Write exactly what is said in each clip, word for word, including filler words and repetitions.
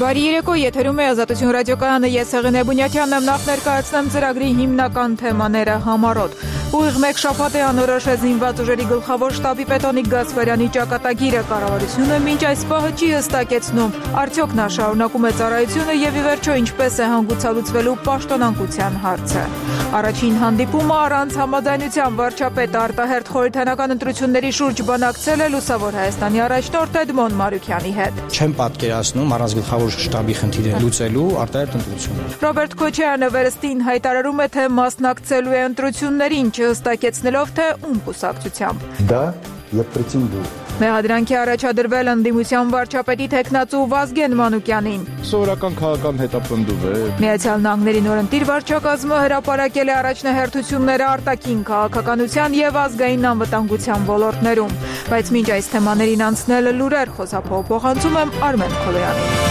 Բարի երեկո, եթերում է Ազատություն ռադիոկայանը, ես Հեղինե Բունյակյանն եմ, նախ ներկայացնեմ ծրագրի հիմնական թեմաները համառոտ։ Ուղիղ մեկ շաբաթ է անորոշ է զինված ուժերի գլխավոր շտաբի պետ Օնիկ Գասպարյանի ճակատագիրը, կառավարությունը մինչ այս պահը չի հստակեցնում, արդյոք նա շարունակում է ծառայությունը եւ ի վերջո ինչպես է հանգուցալուծվելու պաշտոնանկության հարցը։ Առաջին հանդիպումը առանց համաձայնության վարչապետը արտահերթ խորհրդանական ընտրությունների շուրջ բանակցել է Լուսավոր Հայաստանի առաջնորդ Էդմոն Մարուքյանի հետ։ Չեմ պատկերացնում առանց գլխավոր շտաբի խնդիրը լուծելու արտահերթ ընտրություններ։ Ռոբերտ Քոչարյանը վերստին հայտարարում է, թե մասնակցելու է ընտրություններին, չհստակեցնելով, թե ում կուսակցությամբ։ Դա եւ պրետենդու Մեղադրանքի առաջադրվել ընդդիմության վարչապետի թեկնածու Վազգեն Մանուկյանին։ Սովորական քաղաքական հետապնդում է։ Միացյալ Նահանգների նորընտիր վարչակազմը հրապարակել է առաջնահերթությունները արտաքին քաղաքականության եւ ազգային անվտանգության ոլորտներում, բայց մինչ այս թեմաներին անցնելը լուրեր խոսափող փոխանցում եմ Արմեն Քոլոյանին։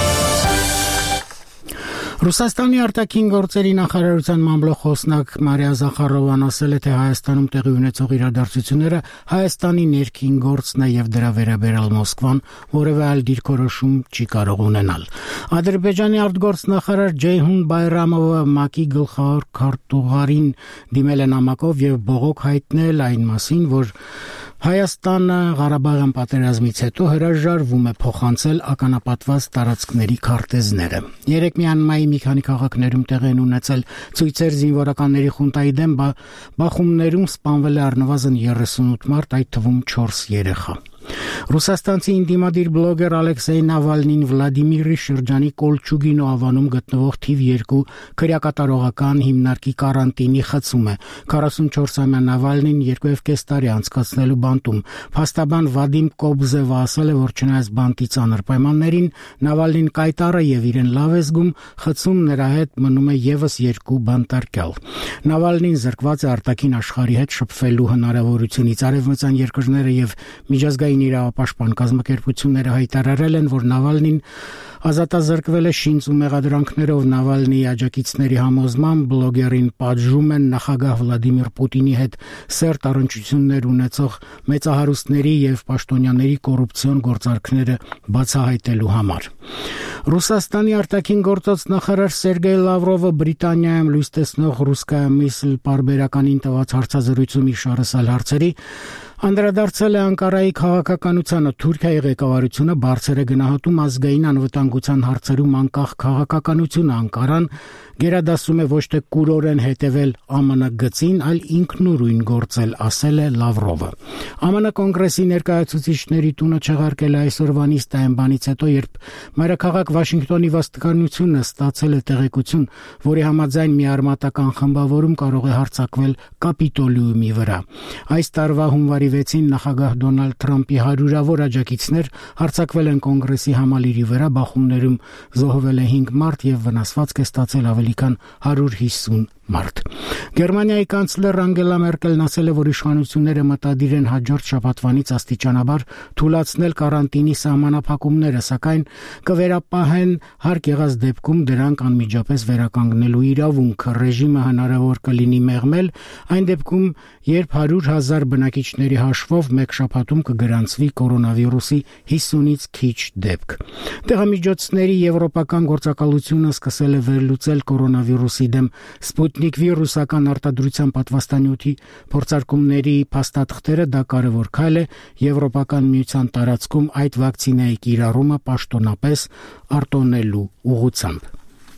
Ռուսաստանի արտաքին գործերի նախարարության մամլոխոսնակ Մարիա Զախարովան ասել է, թե Հայաստանում տեղի ունեցող իրադարձությունները Հայաստանի ներքին գործն է եւ դրա վերաբերյալ Մոսկվան որևէ այլ դիրքորոշում չի կարող ունենալ։ Ադրբեջանի արտգործնախարար Ջեյհուն Բայրամովը ՄԱԿ-ի գլխավոր քարտուղարին դիմել է նամակով եւ բողոք հայտնել այն մասին, որ Հայաստանը Ղարաբաղյան պատերազմից հետո հրաժարվում է փոխանցել ականապատված տարածքների քարտեզները։ Երեք Մյանմայի մի քանի քաղաքներում տեղի են ունեցել ցույցեր զինվորականների խունտայի դեմ, բախումներում սպանվել է առնվազն երեսունութ մարդ, այդ թվում չորս երեխա։ Ռուսաստանցի ինդիմադիր բլոգեր Ալեքսեյ Նավալնին Վլադիմիրի շրջանի Կոլչուգինո ավանում գտնվող թիվ երկու քրեակատարողական հիմնարկի կարանտինի խցում է։ քառասունչորսամյա Նավալնին երկու եւ կես տարի անցկացնելու բանտում։ Փաստաբան Վադիմ Կոբզևը ասել է, որ չնայած բանտի ծանր պայմաններին, Նավալնին կայտառ է եւ իրեն լավ է զգում, խցում նրա հետ մնում է եւս երկու բանտարկյալ։ Նավալնին զրկված է արտաքին աշխարհի հետ շփվելու հնարավորությունից։ Արևմտյան երկրները եւ միջազգային իրավապաշտպան կազմակերպությունները հայտարարել են, որ Նավալնին ազատազրկվել է շինծ ու մեղադրանքներով։ Նավալնիի աջակիցների համոզմամբ բլոգերին պատժում են նախագահ Վլադիմիր Պուտինի հետ սերտ առնչություններ ունեցող մեծահարուստների եւ պաշտոնյաների կոռուպցիոն գործարքները բացահայտելու համար։ Ռուսաստանի արտաքին գործոց նախարար Սերգեյ Լավրովը Բրիտանիայում լույս տեսնող Ռուսկայա Միսլ պարբերականին տված հարցազրույցում իշարսալ հարցերի անդրադարձել է Անկարայի քաղաքականությանը։ Թուրքիայի ղեկավարությունը բարձր է գնահատում ազգային անվտանգության հարցերում անկախ քաղաքականությունը։ Անկարան գերադասում է ոչ թե կուրորեն հետևել ԱՄՆ գծին, այլ ինքնուրույն գործել, ասել է Լավրովը։ ԱՄՆ կոնգրեսի ներկայացուցիչների տունը չեղարկել է այսօրվա նիստային բանից հետո, երբ մայրաքաղաք Վաշինգտոնի վստահությունը ստացել է տեղեկություն, որի համաձայն մի արմատական խմբավորում կարող է հարձակվել Կապիտոլիումի վրա։ Այս տարվա հունվարի վեցին նախագահ Դոնալդ Թրամփի հարյուրավոր աջակիցներ հարձակվել են կոնգրեսի համալիրի վրա, բախումներում զոհվել է հինգ մարդ եւ վնասվածք է ստացել ավելի քան հարյուր հիսուն մարդ։ Գերմանիայի կանցլեր Անգելա Մերկելն ասել է, որ իշխանությունները մտադիր են հաջորդ շաբաթվանից աստիճանաբար թույլատրել կարանտինի սահմանափակումները, սակայն կվերապահեն հարկ եղած դեպքում դրանք անմիջապես վերականգնելու իրավունքը։ Ռեժիմը հնարավոր կլինի մեղմել այն դեպքում, երբ հարյուր հազար բնակիչների հաշվով մեկ շաբաթում կգրանցվի կորոնավիրուսի հիսունից քիչ դեպք։ Տեղամիջոցների եվրոպական գործակալությունը սկսել է վերլուծել կորոնավիրուսի դեմ Սպուտնիկ վի ռուսական արտադրության պատվաստանյութի փորձարկումների փաստաթղթերը։ Դա կարևոր քայլ է Եվրոպական միության տարածքում այդ վակցինայի կիրառումը պաշտոնապես արտոնելու ուղղությամբ։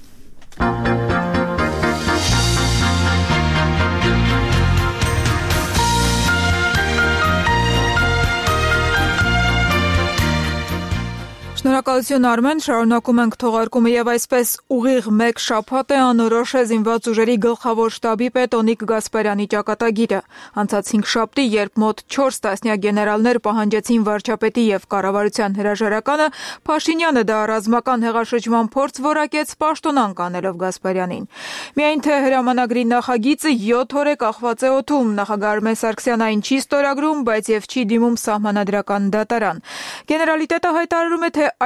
Շնորհակալություն Արմեն, շարունակում ենք թողարկումը եւ այսպես ուղիղ մեկ շաբաթ է անորոշ է զինված ուժերի գլխավոր շտաբի պետ Օնիկ Գասպարյանի ճակատագիրը։ Անցած հինգշաբթի, երբ մոտ չորս տասնյակ գեներալներ պահանջեցին վարչապետի եւ կառավարության հրաժարականը, Փաշինյանը դա ռազմական հեղաշրջման փորձ որակեց պաշտոնանկ անելով Գասպարյանին։ Միայն թե հրամանագրի նախագիծը յոթ օր է կախված է օդում, նախագահ Արմեն Սարգսյանը այն չի ստորագրում, բայց եւ չի դիմում սահմանադրական դատարան։ Գեներալիտետը հայտարարում է, թե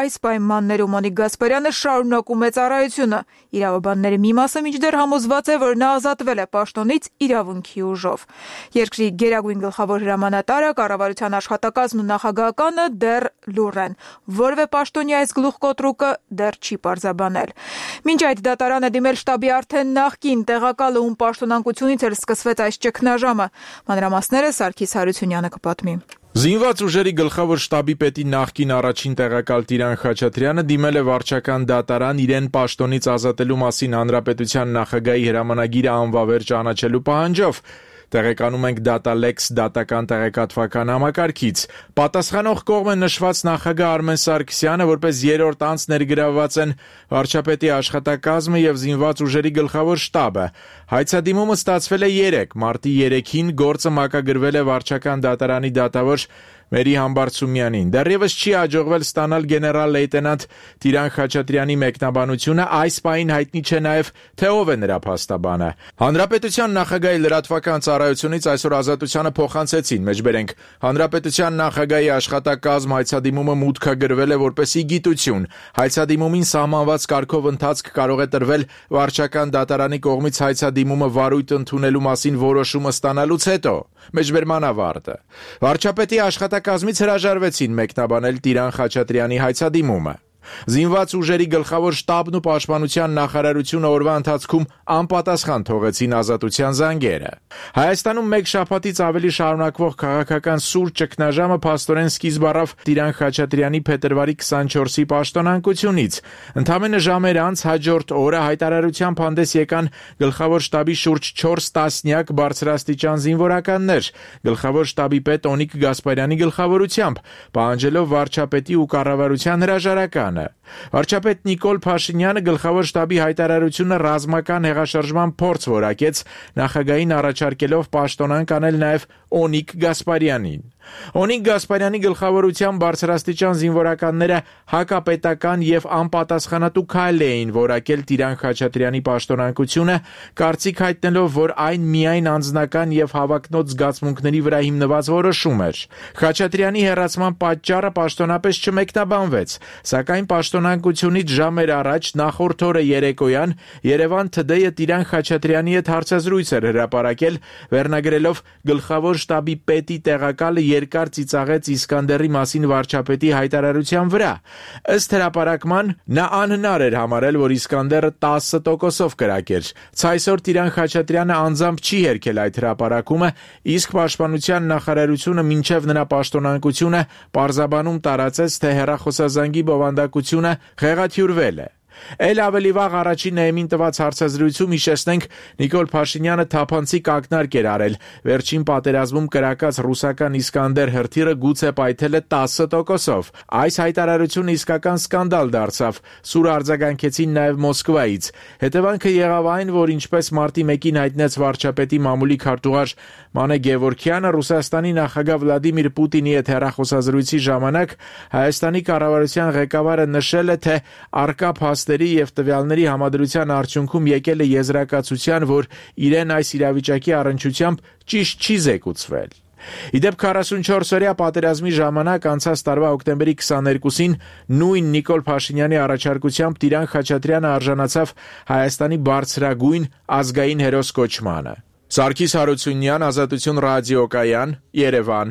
այս պայմաններում Օնիկ Գասպարյանը շարունակում է ծառայությունը։ Իրավաբանների մի մասը մինչդեռ համոզված է, որ նա ազատվել է պաշտոնից իրավունքի ուժով։ Երկրի գերագույն գլխավոր հրամանատարը, կառավարության աշխատակազմն ու նախագահականը դեռ լուռ են։ Որևէ պաշտոնյա այս գլուխկոտրուկը դեռ չի պարզաբանել։ Մինչ այդ դատարանը դիմել շտաբի արդեն նախկին տեղակալը, ում պաշտոնանկությունից էլ սկսվեց այս ճգնաժամը։ Մանրամասները Սարգիս Հարությունյանը կպատմի։ Զինված ուժերի գլխավոր շտաբի պետի նախկին առաջին տեղակալ Տիրան Խաչատրյանը դիմել է վարչական դատարան իրեն պաշտոնից ազատելու մասին հանրապետության նախագահի հրամանագիրը անվավեր ճանաչելու պահանջով։ Տեղեկանում ենք DataLex դատական տեղեկատվական համակարգից։ Պատասխանող կողմ է նշված նախագահ Արմեն Սարգսյանը, որպես երրորդ անձ ներգրավված են վարչապետի աշխատակազմը եւ զինված ուժերի գլխավոր շտաբը։ Հայցադիմումը ստացվել է երեկ, մարտի երեքին գործը մակագրվել է վարչական դատարանի դատավոր Մերի Համբարձումյանին։ Դեռևս չի հաջողվել ստանալ գեներալ լեյտենանտ Տիրան Խաչատրյանի մեկնաբանությունը, այս պահին հայտնի չէ նաև թե ով է նրա փաստաբանը։ Հանրապետության նախագահի լրատվական ծառայությունից այսօր Ազատությանը փոխանցեցին, մեջբերենք, հանրապետության նախագահի աշխատակազմ հայցադիմումը մուտքագրվել է որպեսի գիտություն։ Հայցադիմումին սահմանված կարգով ընթացք կարող է տրվել վարչական դատարանի կողմից հայցադիմումը վարույթ ընդունելու մասին որոշումը ստանալուց հետո։ Մեջբերման ավարտը։ Վարչապետի աշխատակազմից հրաժարվեցին մեկնաբանել Տիրան Խաչատրյանի հայցադիմումը։ Զինված ուժերի գլխավոր շտաբն ու պաշտպանության նախարարությունը օրվա ընթացքում անպատասխան թողեցին Ազատության զանգերը։ Հայաստանում մեկ շաբաթից ավելի շարունակվող քաղաքական սուր ճգնաժամը փաստորեն սկիզբ առավ Տիրան Խաչատրյանի փետրվարի քսանչորսի պաշտոնանկությունից։ Ընդամենը ժամեր անց հաջորդ օրը հայտարարությամբ հանդես եկան գլխավոր շտաբի շուրջ չորս տասնյակ բարձրաստիճան զինվորականներ, գլխավոր շտաբի պետ Օնիկ Գասպարյանի գլխավորությամբ, պահանջելով վարչապետի ու կառավարության հրաժարական։ Վարչապետ Նիկոլ Փաշինյանը գլխավոր շտաբի հայտարարությունը ռազմական հեղաշրջման փորձ որակեց, նախագահին առաջարկելով պաշտոնանկ անել նաև Օնիկ Գասպարյանին։ Օնիկ Գասպարյանի գլխավորությամբ բարձրաստիճան զինվորականները հակապետական եւ անպատասխանատու քայլ էին որակել Տիրան Խաչատրյանի պաշտոնանկությունը, կարծիք հայտնելով, որ այն միայն անձնական եւ հավակնոտ զգացմունքների վրա հիմնված որոշում էր։ Խաչատրյանի հեռացման պատճառը պաշտոնապես չմեկնաբանվեց, սակայն պաշտոնանկությունից ժամեր առաջ նախորդ օրը երեկոյան Երևան Today-ը Տիրան Խաչատրյանի հետ հարցազրույց էր հրապարակել, վերնագրելով գլխավոր շտաբի պետի տեղակալը երկար ծիծաղեց Իսկանդերի մասին վարչապետի հայտարարության վրա։ Ըստ հրապարակման նա անհնար էր համարել, որ Իսկանդերը տասը տոկոսով կրակեր։ Ցայսօր Տիրան Խաչատրյանը անձամբ չի հերքել այդ հրապարակումը, իսկ պաշտպանության նախարարությունը մինչև նրա պաշտոնանկությունը պարզաբանում տարածեց, թե հեռախոսազանգի բովանդակությունը խեղաթյուրվել է։ Էլ ավելի վաղ առաջին էմին տված հարցազրույցում հիշեցնենք Նիկոլ Փաշինյանը թափանցիկ ակնարկ էր արել։ Վերջին պատերազմում կրակած ռուսական Իսկանդեր հրթիռը գուցե պայթել է տասը տոկոսով։ Այս հայտարարությունը իսկական սկանդալ դարձավ։ Սուր արձագանքեցին նաև Մոսկվայից։ Հետևանքը եղավ այն, որ ինչպես մարտի մեկին հայտնեց վարչապետի մամուլի քարտուղար Մանե Գևորգյանը, Ռուսաստանի նախագահ Վլադիմիր Պուտինի հետ հեռախոսազրույցի ժամանակ Հայաստանի կառավարության ղեկավարը նշել է, թե արկա փաստերի եւ տվյալների համադրության արդյունքում եկել է եզրակացության, որ իրեն այս իրավիճակի առնչությամբ ճիշտ չի զեկուցվել։ Իդեպ քառասունչորս-օրյա պատերազմի ժամանակ անցած տարվա հոկտեմբերի քսաներկուսին նույն Նիկոլ Փաշինյանի առաջարկությամբ Տիրան Խաչատրյանը արժանացավ Հայաստանի բարձրագույն ազգային հերոս կոչմանը։ Սարգիս Հարությունյան, Ազատություն ռադիոկայան, Երևան։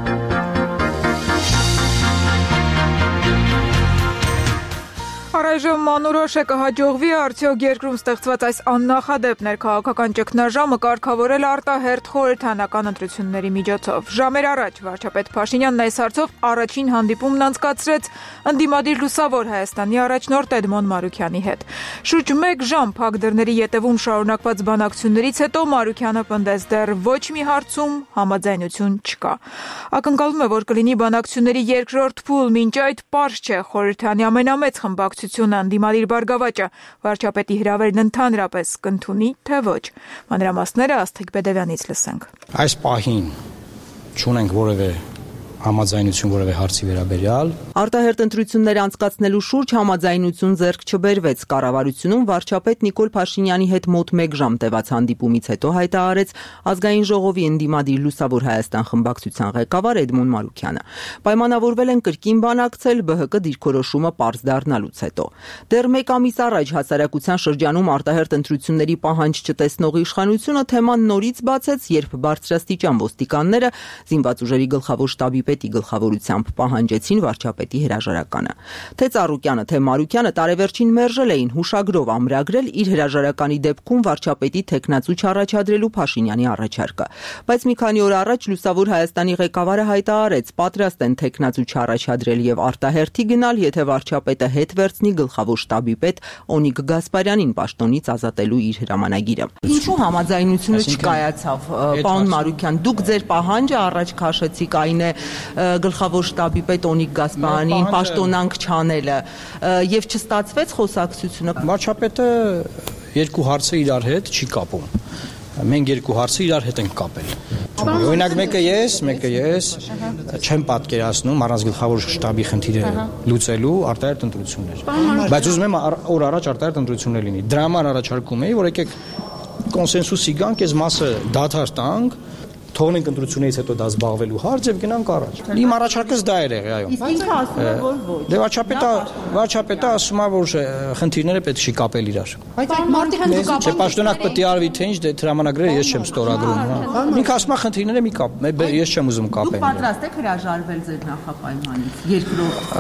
Առայժմ անորոշ է կհաջողվի արդյոք երկրում ստեղծված այս աննախադեպ ներքաղաքական ճգնաժամը կարգավորել արտահերթ խորհրդանական ընտրությունների միջոցով։ Ժամեր առաջ վարչապետ Փաշինյանն այս հարցով առաջին հանդիպումն անցկացրեց ընդդիմադիր Լուսավոր Հայաստանի առաջնորդ Էդմոն Մարուքյանի հետ։ Շուրջ մեկ ժամ փակ դռների ետևում շարունակված բանակցություններից հետո Մարուքյանը պնդեց, դեռ ոչ մի հարցում համաձայնություն չկա։ Ակնկալվում է, որ կլինի բանակցությունների երկրորդ փուլ, մինչ այդ պարզ չէ խորհրդանի ամենամեծ խմբակցությունը ընդդիմադիր Բարգավաճը վարչապետի հրավերն ընդհանրապես կընդունի, թե ոչ։ Մանրամասները Աստղիկ Բեդևյանից լսենք։ Այս պահին չունենք որևէ համաձայնություն որևէ հարցի վերաբերյալ։ Արտահերտ ընտրություններ անցկացնելու շուրջ համաձայնություն ձեռք չբերվեց։ Կառավարությունում վարչապետ Նիկոլ Փաշինյանի հետ մոտ մեկ ժամ տևած հանդիպումից հետո հայտարարեց Ազգային ժողովի ընդդիմադիր Լուսավոր Հայաստան խմբակցության ղեկավար Էդմոն Մարուքյանը։ Պայմանավորվել են կրկին բանակցել ԲՀԿ դիրքորոշումը պարզ դառնալուց հետո։ Դեռ մեկ ամիս առաջ հասարակության շրջանում արտահերտ ընտրությունների պահանջ չտեսնող իշխանությունը թեման նորից բացեց, երբ բարձրաստիճան ոստիկանները զինված ուժերի գլխավոր շտաբի պետի գլխավորությամբ պահանջեցին վարչապետի հրաժարականը։ Թե Ծառուկյանը, թե Մարուքյանը տարեվերջին մերժել էին հուշագրով ամրագրել իր հրաժարականի դեպքում վարչապետի թեկնածու չառաջադրելու Փաշինյանի առաջարկը։ Բայց մի քանի օր առաջ Լուսավոր Հայաստանի ղեկավարը հայտարարեց, պատրաստ են թեկնածու չառաջադրել եւ արտահերթի գնալ, եթե վարչապետը հետ վերցնի գլխավոր շտաբի պետ Օնիկ Գասպարյանին պաշտոնից ազատելու իր հրամանագիրը։ Ինչու համաձայնությունը չկայացավ, պարոն Մարուքյան, դուք ձեր պահանջը առաջ քաշեցիք, այն է գլխավոր շտաբի պետ Օնիկ Գասպարյանին պաշտոնանք չանելը եւ չստացվեց խոսակցությունը։ Վարչապետը երկու հարցը իրար հետ չի կապում։ Մենք երկու հարցը իրար հետ ենք կապել։ Օրինակ մեկը ես, մեկը ես չեմ պատկերացնում առանց գլխավոր շտաբի խնդիրը լուծելու արտահերտ ընտրություններ։ Բայց ուզում եմ օր առաջ արտահերտ ընտրություններ լինի։ Դրա համար առաջարկում էի, որ եկեք կոնսենսուսի գանք, այս մասը դադար տանք, թողնենք ընտրություններից հետո դա զբաղվելու հարց եւ գնանք առաջ։ Իմ առաջարկս դա էր եղել, այո։ Իսկ ինքը ասում է, որ ոչ։ Դե վարչապետը, վարչապետը ասում է, որ խնդիրները պետք չի կապել իրար։ Բայց այդ մարդիկ դուք Չէ, պաշտոնակ պետք է արվի թե ինչ, դե հրամանագրերը ես չեմ ստորագրում, հա։ Ինքը ասում է խնդիրները մի կապ, ես չեմ ուզում կապել։ Դուք պատրաստ եք հրաժարվել ձեր նախապայմանից երկրորդ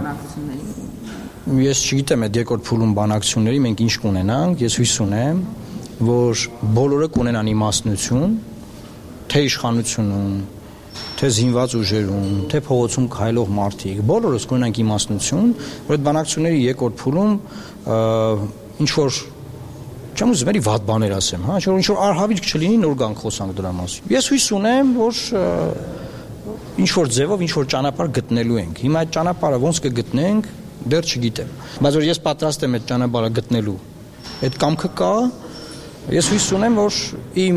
բանակցությունների։ Ես չգիտեմ այդ երկրորդ փուլում բանակցությունների մենք ինչ կունենանք, ես հույս ունեմ, որ բոլորը կունենան իմաստնություն, թե իշխանությունում, թե զինված ուժերում, թե փողոցում քայլող մարդիկ, բոլորս կունենանք իմաստնություն, որ այդ բանակցությունների երկրորդ փուլում ինչ որ չեմ ուզում էլի վատ բաներ ասեմ, հա, ինչ որ արհավիրք չլինի, նոր գանք խոսանք դրա մասին։ Ես հույս ունեմ, որ ինչ որ ձևով ինչ որ ճանապարհ գտնելու ենք։ Հիմա այդ ճանապարհը ոնց կգտնենք, դեռ չգիտեմ։ Բայց որ ես պատրաստ եմ այդ ճանապարհը գտնելու, այդ կամքը կա, ես հույս ունեմ, որ իմ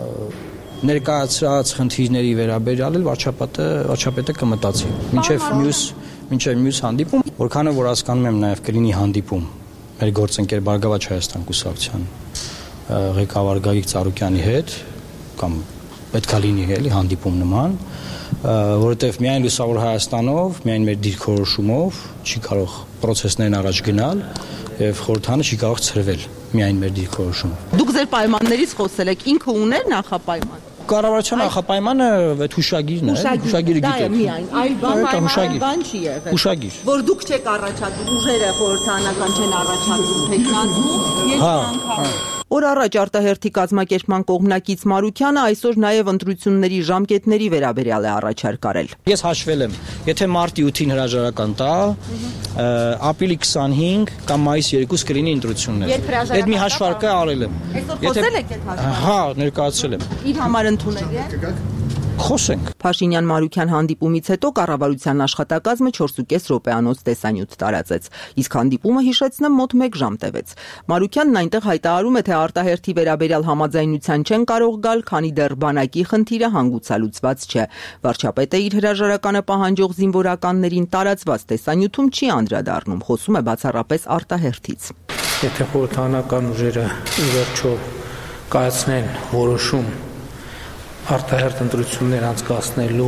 ներկայացրած խնդիրների վերաբերյալ վարչապետը վարչապետը կմտածի։ Մինչև մյուս մինչև մյուս հանդիպում, որքանը որ հասկանում եմ նաև կլինի հանդիպում մեր գործընկեր Բարգավաճ Հայաստան կուսակցության ղեկավար Գագիկ Ծառուկյանի հետ կամ պետքա լինի էլի հանդիպում նման, որովհետև միայն Լուսավոր Հայաստանով, միայն մեր դիրքորոշումով չի կարող process-ներն առաջ գնալ եւ խորհրդանը չի կարող ցրվել միայն մեր դիրքորոշումով։ Դուք ձեր պայմաններից խոսել եք, ինքը ուներ նախապայման։ Կառավարության նախապայմանը այդ հուշագիրն է, հուշագիրը գիտեք։ Այլ բան, բան չի եղել։ Հուշագիր։ Որ դուք չեք առաջադրում, ուժերը խորհրդանական չեն առաջադրում թեկնածու, երկու անգամ։ Օր առաջ արտահերթի կազմակերպման կողմնակից Մարուքյանը այսօր նաև ընտրությունների ժամկետների վերաբերյալ է առաջարկ արել։ Ես հաշվել եմ, եթե մարտի ութին հրաժարական տա, ապրիլի քսանհինգ կամ մայիսի երկուս կլինի ընտրություններ։ Այդ մի հաշվարկը արել եմ։ Այսօր խոսել եք այդ հաշվարկը։ Հա, ներկայացրել եմ։ Իր համար ընդունել է։ Խոսենք։ Փաշինյան-Մարուքյան հանդիպումից հետո կառավարության աշխատակազմը չորս ու կես րոպեանոց տեսանյութ տարածեց, իսկ հանդիպումը հիշեցնեմ մոտ մեկ ժամ տևեց։ Մարուքյանն այնտեղ հայտարարում է, թե արտահերթի վերաբերյալ համաձայնության չեն կարող գալ, քանի դեռ բանակի խնդիրը հանգուցալուծված չէ։ Վարչապետը իր հրաժարականը պահանջող զինվորականներին տարածված տեսանյութում չի անդրադառնում, խոսում է բացառապես արտահերթից։ Եթե խորհրդանական ուժերը ի վերջո կայացնեն որոշում արտահերթ ընտրություններ անցկացնելու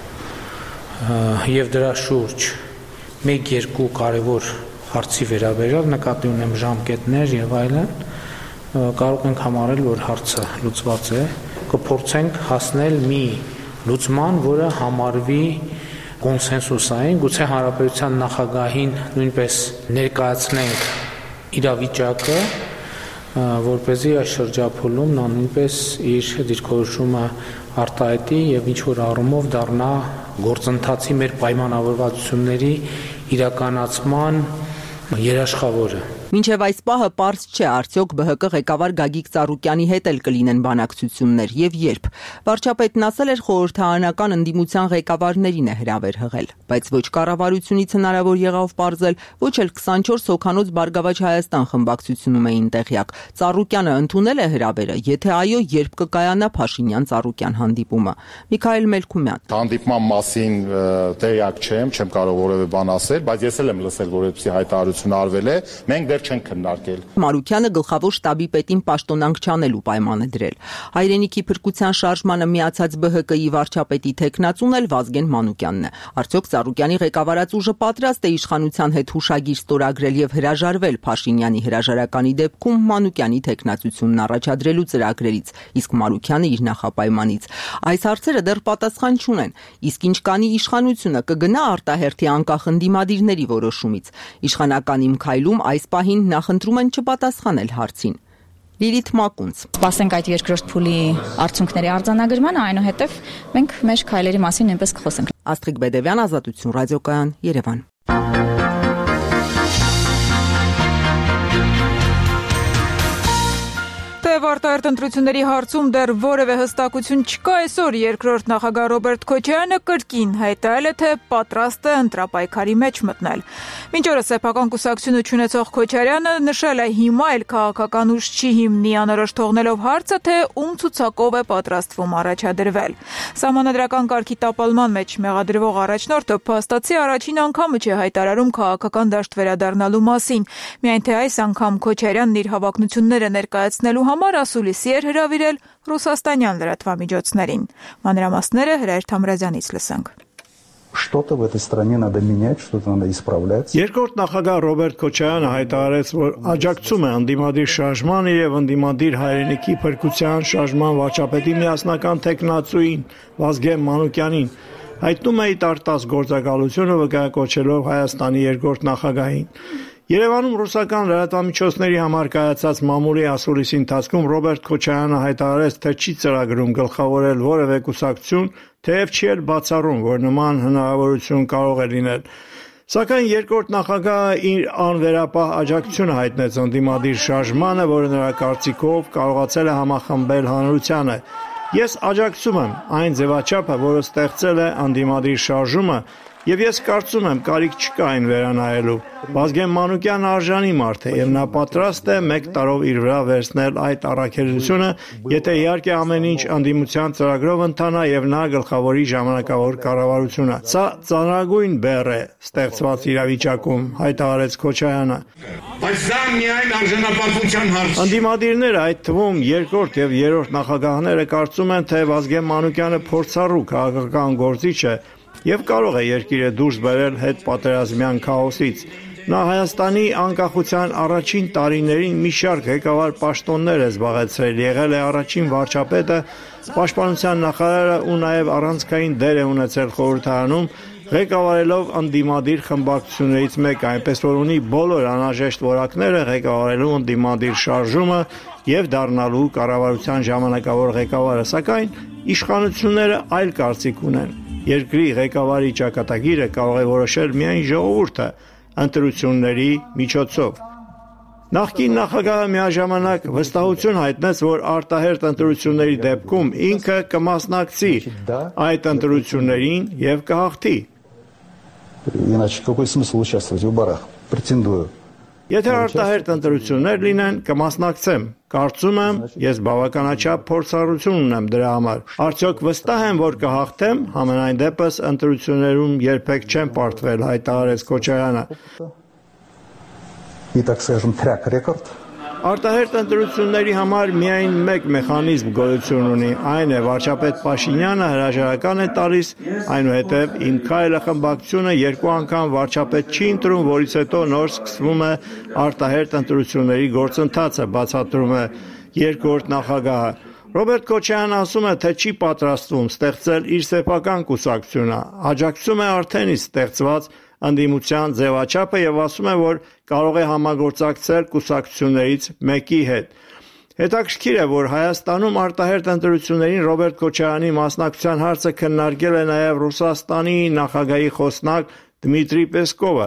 եւ դրա շուրջ մեկ-երկու կարևոր հարցի վերաբերյալ, նկատի ունեմ ժամկետներ եւ այլն, կարող ենք համարել, որ հարցը լուծված է, կփորձենք հասնել մի լուծման, որը համարվի կոնսենսուսային, գուցե հանրապետության նախագահին նույնպես ներկայացնենք իրավիճակը, որպեսզի այս շրջափուլում նա նույնպես իր դիրքորոշումը արտահայտի եւ ինչ որ առումով դառնա գործընթացի մեր պայմանավորվածությունների իրականացման երաշխավորը։ Մինչև այս պահը պարզ չէ արդյոք Բ Հ Կ ղեկավար Գագիկ Ծառուկյանի հետ էլ կլինեն բանակցություններ եւ երբ։ Վարչապետն ասել էր խորհրդարանական ընդդիմության ղեկավարներին է հրավեր հղել, բայց ոչ կառավարությունից հնարավոր եղավ պարզել, ոչ էլ քսանչորս հոգանոց Բարգավաճ Հայաստան խմբակցությունում էին տեղյակ։ Ծառուկյանը ընդունել է հրավերը, եթե այո, երբ կկայանա Փաշինյան-Ծառուկյան հանդիպումը։ Միքայել Մելքումյան։ Հանդիպման մասին տեղյակ չեմ, չեմ կարող որևէ բան ասել, բայց ես էլ եմ լսել, որ այդպիսի հայտարարություն արվել է, մենք դեռ չենք քննարկել։ Մարուկյանը գլխավոր շտաբի պետին պաշտոնանք չանելու պայման է դրել։ Հայրենիքի փրկության շարժմանը միացած Բ Հ Կ-ի վարչապետի թեկնածուն էլ Վազգեն Մանուկյանն է։ Արդյոք Ծառուկյանի ղեկավարած ուժը պատրաստ է իշխանության հետ հուշագիր ստորագրել եւ հրաժարվել Փաշինյանի հրաժարականի դեպքում Մանուկյանի թեկնածությունն առաջադրելու ծրագրերից, իսկ Մարուկյանը իր նախապայմանից։ Այս հարցերը դեռ պատասխան չունեն, իսկ ինչ կանի իշխանությունը կգնա արտահերթի անկախ ընդդիմադիրների որոշումից։ Իշխանական Իմ քայլում այս պահին նախընտրում են չպատասխանել հարցին։ Լիլիթ Մակունց։ Սպասենք այդ երկրորդ փուլի արդյունքների արձանագրմանը, այնուհետև մենք մեր քայլերի մասին նույնպես կխոսենք։ Աստղիկ Բեդևյան, Ազատություն ռադիոկայան, Երևան։ Թեև արտահերթ ընտրությունների հարցում դեռ որևէ հստակություն չկա, այսօր երկրորդ նախագահ Ռոբերտ Քոչարյանը կրկին հայտարարել է, թե պատրաստ է ընտրապայքարի մեջ մտնել։ Մինչ օրս սեփական կուսակցություն չունեցող Քոչարյանը նշել է, հիմա էլ քաղաքական ուժ չի հիմնի անորոշ թողնելով հարցը, թե ում ցուցակով է պատրաստվում առաջադրվել։ Սահմանադրական կարգի տապալման մեջ մեղադրվող առաջնորդը փաստացի առաջին անգամը չէ հայտարարում քաղաքական դաշտ վերադառնալու մասին, միայն թե այս անգամ Քոչարյանն իր հավակնությունները ներկայացնելու համար ասուլիսի էր հրավիրել ռուսաստանյան լրատվամիջոցներին։ Մանրամասները Հրայր Թամրազյանից լսենք։ Что-то в этой стране надо менять, что-то надо исправлять։ Երկրորդ նախագահ Ռոբերտ Քոչարյանը հայտարարեց, որ աջակցում է ընդդիմադիր շարժմանը եւ ընդդիմադիր հայրենիքի փրկության շարժման վարչապետի միասնական տեխնացուին Վազգեն Մանուկյանին, հայտնում է իր արտած գործակալությունը վկայակոչելով Հայաստանի երկրորդ նախագահին։ Երևանում ռուսական լրատվամիջոցների համար կայացած մամուլի ասուլիսի ընթացքում Ռոբերտ Քոչարյանը հայտարարեց, թե չի ծրագրում գլխավորել որևէ կուսակցություն, թեև չի էլ բացառում, որ նման հնարավորություն կարող է լինել։ Սակայն երկրորդ նախագահը իր անվերապահ աջակցությունը հայտնեց ընդդիմադիր շարժմանը, որը նրա կարծիքով կարողացել է համախմբել հանրությանը։ Ես աջակցում եմ այն ձևաչափը, որը ստեղծել է ընդդիմադիր շարժումը, եւ ես կարծում եմ կարիք չկա այն վերանայելու։ Վազգեն Մանուկյանն արժանի մարդ է եւ նա պատրաստ է մեկ տարով իր վրա վերցնել այդ առաքելությունը, եթե իհարկե ամեն ինչ ընդդիմության ծրագրով ընթանա եւ նա գլխավորի ժամանակավոր կառավարությունը։ Սա ծանրագույն բեռ է ստեղծված իրավիճակում, հայտարարեց Քոչարյանը։ Բայց սա միայն արժանապատվության հարց է։ Ընդդիմադիրները, այդ թվում երկրորդ եւ երրորդ նախագահները կարծում են, թե Վազգեն Մանուկյանը փորձառու քաղաքական գործիչ է եւ կարող է երկիրը դուրս բերել հետ պատերազմյան քաոսից։ Նա Հայաստանի անկախության առաջին տարիներին մի շարք ղեկավար պաշտոններ է զբաղեցրել, եղել է առաջին վարչապետը, պաշտպանության նախարարը ու նաեւ առանցքային դեր է ունեցել խորհրդարանում, ղեկավարելով ընդդիմադիր խմբակցություններից մեկը, այնպես որ ունի բոլոր անհրաժեշտ որակները ղեկավարելու ընդդիմադիր շարժումը եւ դառնալու կառավարության ժամանակավոր ղեկավարը, սակայն իշխանությունները այլ կարծիք ունեն։ Երկրի ղեկավարի ճակատագիրը կարող է որոշել միայն ժողովուրդը ընտրությունների միջոցով։ Նախկին նախագահը միաժամանակ վստահություն հայտնեց, որ արտահերթ ընտրությունների դեպքում ինքը կմասնակցի այդ ընտրություններին եւ կհաղթի։ Иначе какой смысл участвовать в выборах? Претендую. Եթե արտահերթ ընտրություններ լինեն, կմասնակցեմ։ Կարծում եմ, ես բավականաչափ փորձառություն ունեմ դրա համար։ Արդյոք վստահ եմ, որ կհաղթեմ, համենայն դեպս ընտրություններում երբեք չեմ պարտվել, հայտարարեց Քոչարյանը։ И, так скажем, трек-рекорд. Արտահերթ ընտրությունների համար միայն մեկ մեխանիզմ գոյություն ունի, այն է վարչապետ Փաշինյանը հրաժարական է տալիս, այնուհետև Իմ քայլը խմբակցությունը երկու անգամ վարչապետ չի ընտրում, որից հետո նոր սկսվում է արտահերթ ընտրությունների գործընթացը, բացատրում է երկրորդ նախագահը։ Ռոբերտ Քոչարյանն ասում է, թե չի պատրաստվում ստեղծել իր սեփական կուսակցությունը, աջակցում է արդեն իսկ ստեղծված ընդդիմության ձևաչափը եւ ասում է, որ կարող է համագործակցել կուսակցություններից մեկի հետ։ Հետաքրքիր է, որ Հայաստանում արտահերթ ընտրություններին Ռոբերտ Քոչարյանի մասնակցության հարցը քննարկել է նաեւ Ռուսաստանի նախագահի խոսնակ Դմիտրի Պեսկովը։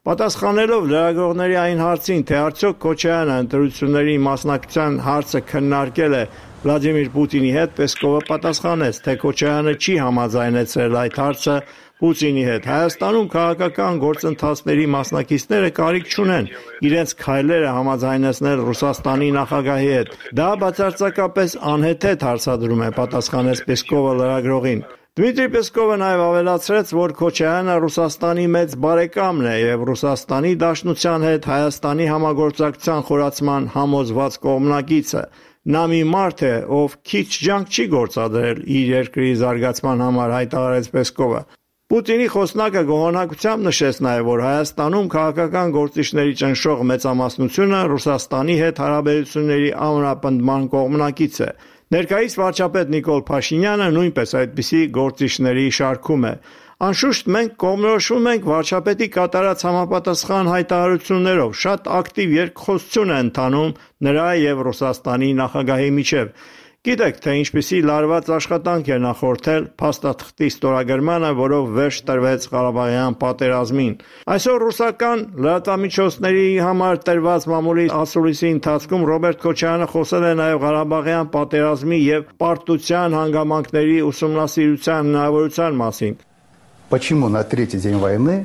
Պատասխանելով լրագրողների այն հարցին, թե արդյոք Քոչարյանը ընտրությունների մասնակցության հարցը քննարկել է Վլադիմիր Պուտինի հետ, Պեսկովը պատասխանեց, թե Քոչարյանը չի համաձայնեցրել այդ հարցը Պուտինի հետ։ Հայաստանում քաղաքական գործընթացների մասնակիցները կարիք չունեն իրենց քայլերը համաձայնեցնել Ռուսաստանի նախագահի հետ։ Դա բացարձակապես անհեթեթ հարցադրում է, պատասխանեց Պեսկովը լրագրողին։ Դմիտրի Պեսկովը նաև ավելացրեց, որ Քոչարյանը Ռուսաստանի մեծ բարեկամն է եւ Ռուսաստանի Դաշնության հետ Հայաստանի համագործակցության խորացման համոզված կողմնակիցը։ Նա մի մարդ է, ով քիչ ջանք չի գործադրել իր երկրի զարգացման համար, հայտարարեց Պեսկովը։ Պուտինի խոսնակը գոհունակությամբ նշեց նաև, որ Հայաստանում քաղաքական գործիչների ճնշող մեծամասնությունը Ռուսաստանի հետ հարաբերությունների ամրապնդման կողմնակից է։ Ներկայիս վարչապետ Նիկոլ Փաշինյանը նույնպես այդպիսի գործիչների շարքում է։ Անշուշտ մենք կողմնորոշվում ենք վարչապետի կատարած համապատասխան հայտարարություններով, շատ ակտիվ երկխոսություն է ընթանում նրա եւ Ռուսաստանի նախագահի միջև։ Գիտեք, թե ինչպիսի լարված աշխատանք է նախորդել փաստաթղթի ստորագրմանը, որով վերջ տրվեց Ղարաբաղյան պատերազմին։ Այսօր ռուսական լրատվամիջոցների համար տրված մամուլի ասուլիսի ընթացքում Ռոբերտ Քոչարյանը խոսել է նաև Ղարաբաղյան պատերազմի եւ պարտության հանգամանքների ուսումնասիրության հնարավորության մասին։ Почему на третий день войны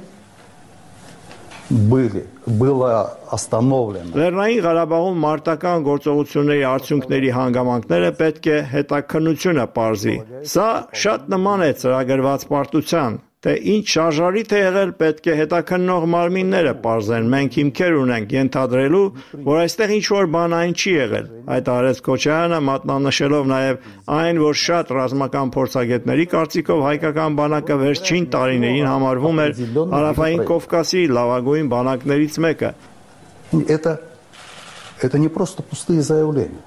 были, было остановлено. Լեռնային Ղարաբաղում մարտական գործողությունների արդյունքների հանգամանքները պետք է հետաքննությունը պարզի։ Սա շատ նման է ծրագրված պարտության, թե ինչ շարժարիթ է եղել, պետք է հետաքննող մարմինները պարզեն։ Մենք հիմքեր ունենք ենթադրելու, որ այստեղ ինչ-որ բան այն չի եղել, հայտարարեց Քոչարյանը, մատնանշելով նաև այն, որ շատ ռազմական փորձագետների կարծիքով հայկական բանակը վերջին տարիներին համարվում էր Հարավային Կովկասի լավագույն բանակներից մեկը։ Это, это не просто пустые заявления.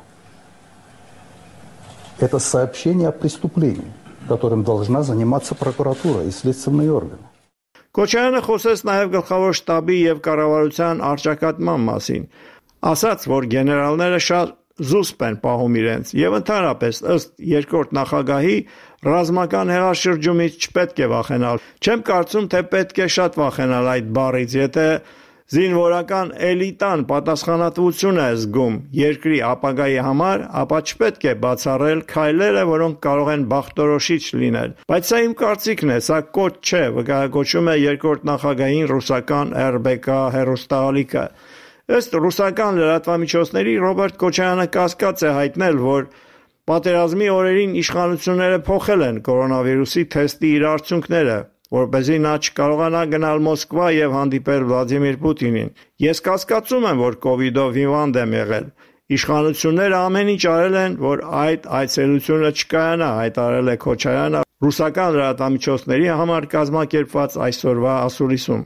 Это сообщение о преступлении, которым должна заниматься прокуратура и следственные органы. Քոչարյանը խոսեց նաև գլխավոր շտաբի եւ կառավարության արճակատման մասին։ Ասաց, որ գեներալները շատ զուսպ են պահում իրենց եւ ընդհանրապես ըստ երկրորդ նախագահի ռազմական հեղաշրջումից չպետք է վախենալ։ Չեմ կարծում, թե պետք է շատ վախենալ այդ բառից, եթե զինվորական էլիտան պատասխանատվություն է զգում երկրի ապագայի համար, ապա չպետք է բացառել քայլերը, որոնք կարող են բախտորոշիչ լինել։ Բայց սա իմ կարծիքն է, սա կոչ չէ, վկայակոչում է երկրորդ նախագահին ռուսական R B K հեռուստաալիքը։ Ըստ ռուսական լրատվամիջոցների Ռոբերտ Քոչարյանը կասկած է հայտնել, որ պատերազմի օրերին իշխանությունները փոխել են կորոնավիրուսի թեստի իր արդյունքները, որպեսզի նա չկարողանա գնալ Մոսկվա եւ հանդիպել Վլադիմիր Պուտինին։ Ես կասկածում եմ, որ կովիդով հիվանդ եմ եղել։ Իշխանությունները ամեն ինչ արել են, որ այդ այցելությունը չկայանա, հայտարարել է Քոչարյանը ռուսական լրատվամիջոցների համար կազմակերպված այսօրվա ասուլիսում։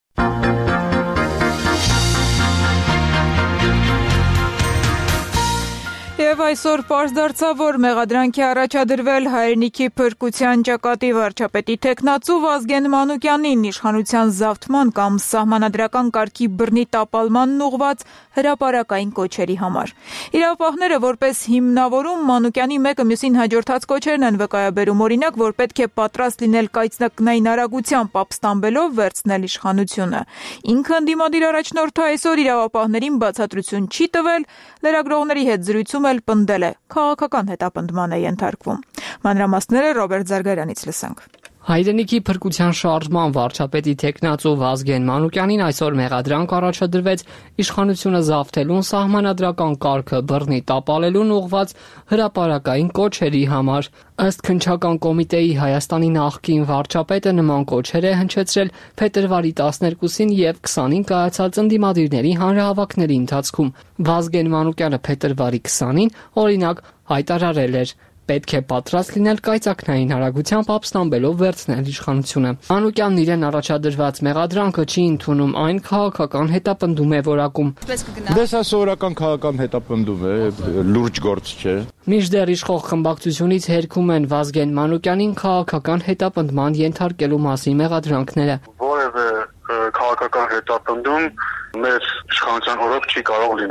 Եվ այսօր պարզ դարձավ, որ մեղադրանքի առաջադրվել հայրենիքի փրկության ճակատի վարչապետի թեկնածու Վազգեն Մանուկյանին իշխանության զավթման կամ սահմանադրական կարգի բռնի տապալմանն ուղղված հրապարակային կոչերի համար։ Իրավապահները որպես հիմնավորում Մանուկյանի մեկը մյուսին հաջորդած կոչերն են վկայաբերում, օրինակ, որ պետք է պատրաստ լինել կայծնակնային արագությամբ ապստամբելով վերցնել իշխանությունը։ Ինքը ընդդիմադիր առաջնորդը այսօր իրավապահներին բացատրություն չի տվել, լրագրողների հետ զրույցում էլ պնդել է, քաղաքական հետապնդման է ենթարկվում։ Մանրամասները Ռոբերտ Զարգարյանից լսանք։ Հայրենիքի փրկության շարժման վարչապետի թեկնածու Վազգեն Մանուկյանին այսօր մեղադրանք առաջադրվեց իշխանությունը զավթելուն սահմանադրական կարգը բռնի տապալելուն ուղղված հրապարակային կոչերի համար։ Ըստ քննչական կոմիտեի Հայաստանի նախկին վարչապետը նման կոչեր է հնչեցրել փետրվարի տասներկուսին եւ քսանին կայացած ընդդիմադիրների հանրահավաքների ընթացքում։ Վազգեն Մանուկյանը փետրվարի քսանին օրինակ հայտարարել էր. Պետք է պատրաստ լինել կայծակնային արագությամբ ապստամբելով վերցնել իշխանությունը։ Մանուկյանն իրեն առաջադրված մեղադրանքը չի ընդունում, այն քաղաքական հետապնդում է որակում։ Դες սա սովորական քաղաքական հետապնդում է, լուրջ գործ չէ։ Մինչդեռ իշխող խմբակցությունից հերքում են Վազգեն Մանուկյանին քաղաքական հետապնդման ենթարկելու մասին մեղադրանքները։ Որևէ քաղաքական հետապնդում մեր իշխանության օրոք չի կարող լինել։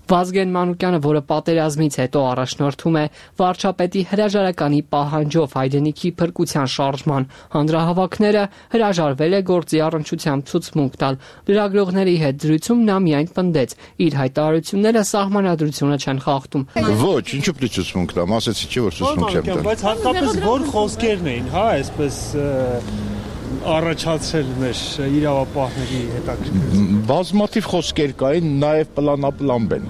Վազգեն Մանուկյանը, որը պատերազմից հետո առաջնորդում է վարչապետի հրաժարականի պահանջով հայրենիքի փրկության շարժման հանրահավաքները, հրաժարվել է գործի առնչությամբ ցուցմունք տալ։ Լրագրողների հետ զրույցում նա միայն պնդեց, իր հայտարարությունները սահմանադրությունը չեն խախտում։ Ոչ, ինչու՞ պետք է ցուցմունք տամ, ասեցի չէ որ ցուցմունք չեմ տա։ Բայց հատկապես որ խոսքերն էին, հա, այսպես առաջացրել մեր իրավապահների հետաքրքրություն։ Բազմաթիվ խոսքեր կային, նաև պլանապլամբ են։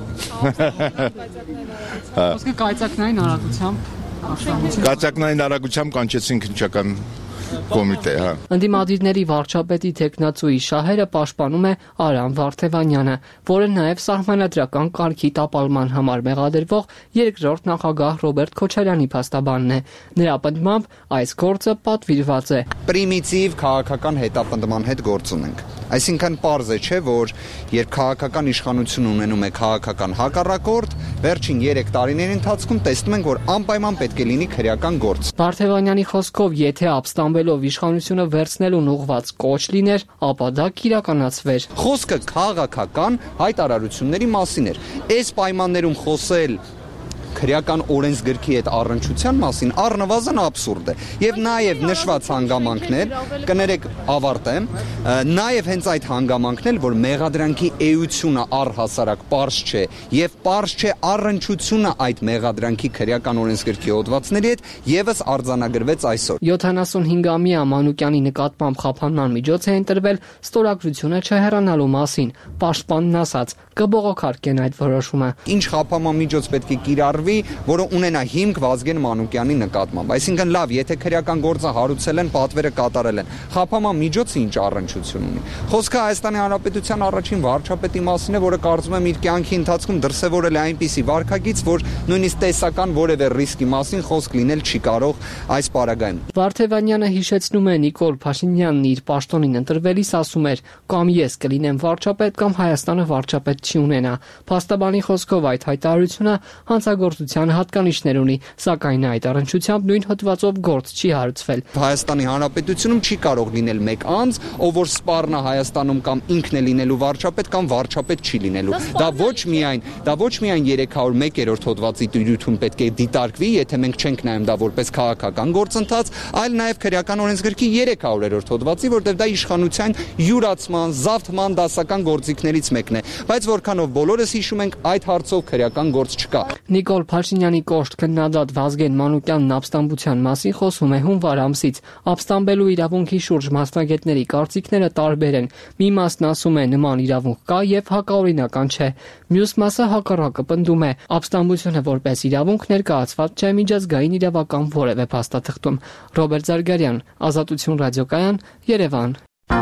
Խոսքը կայծակնային արագությամբ Կայծակնային արագությամբ կանչեցին քննչական կոմիտե, հա։ Ընդդիմադիրների վարչապետի տեխնացուի շահերը պաշտպանում է Արամ Վարդևանյանը, որը նաև սահմանադրական կարգի տապալման համար մեղադրվող երկրորդ նախագահ Ռոբերտ Քոչարյանի փաստաբանն է։ Նրա պնդմամբ այս գործը պատվիրված է։ Պրիմիտիվ քաղաքական հետապնդման հետ գործ ունենք։ Այսինքն պարզ է, չէ, որ երբ քաղաքական իշխանություն ունենում է քաղաքական հակառակորդ, վերջին երեք տարիների ընթացքում տեսնում ենք, որ անպայման պետք է լինի քրեական գործ։ Վարդևանյանի խոսքով, եթե ապստամբելով իշխանությունը վերցնելուն ուղղված կոչ լիներ, ապա դա կիրականացվեր։ Խոսքը քաղաքական հայտարարությունների մասին էր։ Այս պայմաններում խոսել քրեական օրենսգրքի հետ առնչության մասին առնվազն աբսուրդ է։ Եվ նաև նշված հանգամանքներ, կներեք ավարտեմ, նաև հենց այդ հանգամանքն էլ, որ մեղադրանքի էությունը առհասարակ պարզ չէ, եւ պարզ չէ առնչությունը այդ մեղադրանքի քրեական օրենսգրքի հոդվածների հետ, եւս արձանագրվեց այսօր։ յոթանասունհինգամյա Մանուկյանի նկատմամբ խափանման միջոց է ընտրվել ստորագրությունը չհեռանալու մասին։ Պաշտպանն ասաց, կբողոքարկեն այդ որոշումը։ Ինչ խափանման միջոց պետք է կիրառվի, որը ունենա հիմք Վազգեն Մանուկյանի նկատմամբ։ Այսինքն լավ, եթե քրեական գործը հարուցել են, պատվերը կատարել են, խափանման միջոցը ինչ առնչություն ունի։ Խոսքը Հայաստանի Հանրապետության առաջին վարչապետի մասին է, որը կարծում եմ իր կյանքի ընթացքում դրսևորել է այնպիսի վարքագիծ, որ նույնիսկ տեսական որևէ ռիսկի մասին խոսք լինել չի կարող այս պարագայում։ Վարդևանյանը հիշեցնում է Նիկոլ Փաշինյանն իր պաշտոնին ընտրվելիս ասում էր, կամ ես կլինեմ վարչապետ, կամ Հայաստանը վարչապետ չի ունենա։ Փաստաբանի խոսքով այդ հայտարարությունը հանցագործության հատկանիշներ ունի, սակայն այդ առնչությամբ նույն հոդվածով գործ չի հարուցվել։ Հայաստանի Հանրապետությունում չի կարող լինել մեկ անձ, ով որ սպառնա Հայաստանում կամ ինքն է լինելու վարչապետ կամ վարչապետ չի լինելու։ Դա ոչ միայն, դա ոչ միայն երեք հարյուր մեկերորդ հոդվածի տիրույթում պետք է դիտարկվի, եթե մենք չենք նայում դա որպես քաղաքական գործընթաց, այլ նաև քրեական օրենսգրքի երեք հարյուրերորդ հոդվածի, որտեղ դա իշխանության յուրացման, զավթման դասական գործիքներից մեկն է։ Բայց որքանով բոլորս հիշում ենք, այդ հարցով քրեական գործ չկա։ Նիկոլ Փաշինյանի կոշտ քննադատ Վազգեն Մանուկյանն ապստամբության մասին խոսում է հունվար ամսից։ Ապստամբելու իրավունքի շուրջ մասնագետների կարծիքները տարբեր են։ Մի մասն ասում է նման իրավունք կա եւ հակաօրինական չէ։ Մյուս մասը հակառակը պնդում է, ապստամբությունը որպես իրավունք ներկայացված չէ միջազգային իրավական որևէ փաստաթղթում։ Ռոբերտ Զարգարյան, Ազատություն ռադիոկայան, Երևան։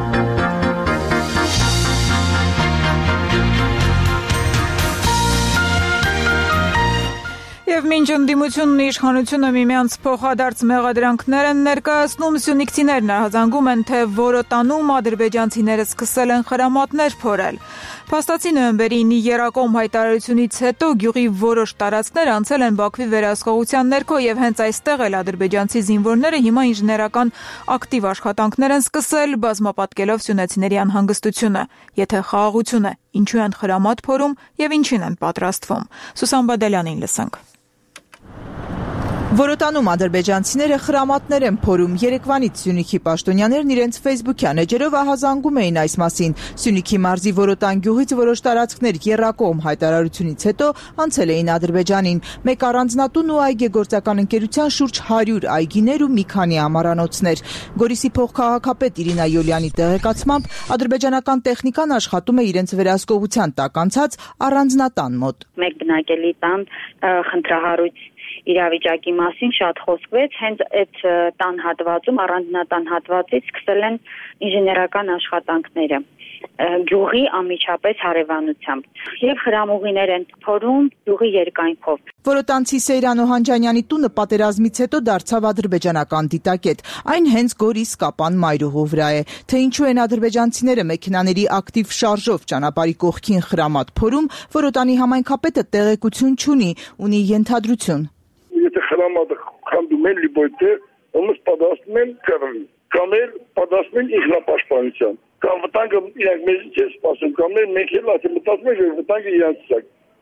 Եվ մինչ ընդդիմությունն ու իշխանությունը միմյանց փոխադարձ մեղադրանքներ են ներկայացնում, սյունիքցիներն արձանգում են, թե Որոտանում ադրբեջանցիները սկսել են խրամատներ փորել։ Փաստացի նոյեմբերի ինը երակոմ հայտարարությունից հետո գյուղի որոշ տարածքներ անցել են Բաքվի վերահսկողության ներքո եւ հենց այստեղ էլ ադրբեջանցի զինվորները հիմա ինժեներական ակտիվ աշխատանքներ են սկսել, բազմապատկելով սյունեցիների անհանգստությունը։ Եթե խաղաղություն է, ինչու են խրամատ փորում եւ ինչին են պատրաստվում։ Սուսան Բադալյանին լսենք։ Որոտանում ադրբեջանցիները խրամատներ են փորում։ Երեկվանից Սյունիքի պաշտոնյաներն իրենց ֆեյսբուքյան էջերով ահազանգում էին այս մասին։ Սյունիքի մարզի Որոտան գյուղից որոշ տարածքներ եռակողմ հայտարարությունից հետո անցել էին Ադրբեջանին։ Մեկ առանձնատուն ու այգեգործական ընկերության շուրջ հարյուր այգիներ ու մի քանի ամառանոցներ։ Գորիսի փոխքաղաքապետ Իրինա Յոլյանի տեղեկացմամբ ադրբեջանական տեխնիկան աշխատում է իրենց վերահսկողության տակ անցած առանձնատան մոտ։ Մեկ բնակելի տան խնդրահարույց իրավիճակի մասին շատ խոսվեց, հենց այդ տան հատվածում, առանձնատան հատվածից սկսել են ինժեներական աշխատանքները գյուղի անմիջապես հարևանությամբ եւ հրամուղիներ են փորում գյուղի երկայնքով։ Որոտանցի Սեյրան Օհանջանյանի տունը պատերազմից հետո դարձավ ադրբեջանական դիտակետ։ Այն հենց Գորիս Կապան մայրուղու վրա է։ Թե ինչու են ադրբեջանցիները մեքենաների ակտիվ շարժով ճանապարհի կողքին խրամատ փորում, Որոտանի համայնքապետը տեղեկություն չունի, ունի ենթադրություն։ Եթե խրամատը քանդում են լիբոյտե, ոնց պատասխանում են կռվի, կամ էլ պատասխանում են ինքնապաշտպանության։ Կամ վտանգը իրենք մեզից է սպասում, կամ էլ մենք էլ ասեմ մտածում ենք, որ վտանգը իրանց է։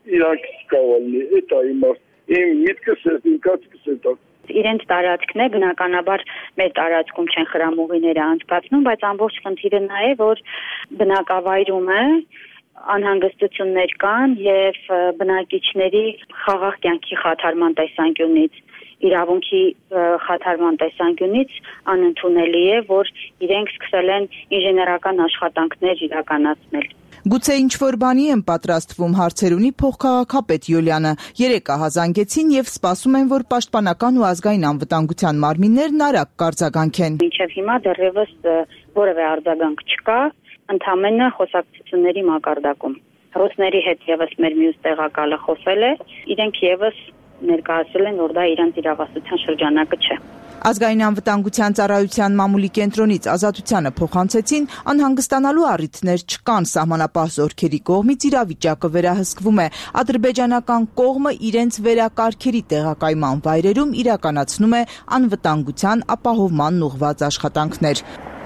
իրանք կավալնի, էդ է իմաստ, իմ միտքս է, իմ կացքս է դա։ Իրենց տարածքն է, բնականաբար մեր տարածքում չեն խրամուղիները անցկացնում, բայց ամբողջ խնդիրը նա է, որ բնակավայրում է անհանգստություններ կան եւ բնակիչների խաղաղ կյանքի խաթարման տեսանկյունից, իրավունքի խաթարման տեսանկյունից անընդունելի է, որ իրենք սկսել են ինժեներական աշխատանքներ իրականացնել։ Գուցե ինչ-որ բանի են պատրաստվում, հարցեր ունի փոխքաղաքապետ Յուլիանը։ Երեկ ահազանգեցին եւ սպասում են, որ պաշտպանական ու ազգային անվտանգության մարմիններն արագ կարձագանքեն։ Մինչեւ հիմա դեռևս որևէ արձագանք չկա, ընդամենը խոսակցությունների մակարդակում։ Ռուսների հետ եւս մեր մյուս տեղակալը խոսել է, իրենք եւս ներկայացրել են, որ դա իրանց իրավասության շրջանակը չէ։ Ազգային անվտանգության ծառայության մամուլի կենտրոնից Ազատությանը փոխանցեցին, անհանգստանալու առիթներ չկան, սահմանապահ զորքերի կողմից իրավիճակը վերահսկվում է։ Ադրբեջանական կողմը իրենց վերակարգերի տեղակայման վայրերում իրականացնում է անվտանգության ապահովման ուղղված աշխատանքներ։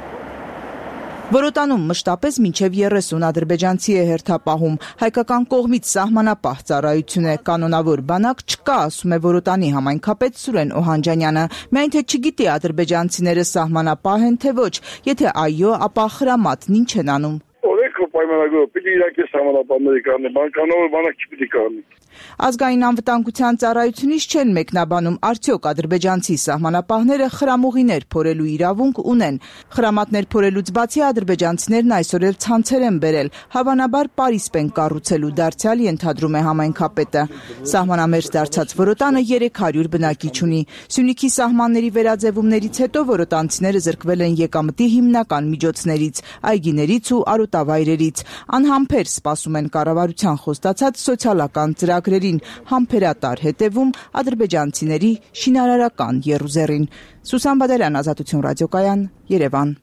Որոտանում մշտապես մինչև երեսուն ադրբեջանցի է հերթապահում, հայկական կողմից սահմանապահ ծառայություն է, կանոնավոր բանակ չկա, ասում է Որոտանի համայնքապետ Սուրեն Օհանջանյանը, միայն թե չգիտի ադրբեջանցիները սահմանապահ են թե ոչ, եթե այո, ապա խրամատն ինչ են անում։ Օրենքը պայմանագրով պիտի իրակի սահմանապահների կանի, կանոնավոր բանակ չպիտի կանի։ Ազգային անվտանգության ծառայությունից չեն մեկնաբանում, արդյոք ադրբեջանցի սահմանապահները խրամուղիներ փորելու իրավունք ունեն։ Խրամատներ փորելուց բացի ադրբեջանցիներն այսօր էլ ցանցեր են բերել, հավանաբար պարիսպ են կառուցելու, դարձյալ ենթադրում է համայնքապետը։ Սահմանամերձ դարձած Որոտանը երեք հարյուր բնակիչ ունի։ Սյունիքի սահմանների վերաձևումներից հետո որոտանցիները զրկվել են եկամտի հիմնական միջոցներից, այգիներից ու արոտավայրերից։ Անհամբեր սպասում են կառավարության խոստացած սոցիալական ծրագրերին, համբերատար հետևում ադրբեջանցիների շինարարական եռուզեռին։ Սուսան Բադալյան, Ազատություն ռադիոկայան, Երևան։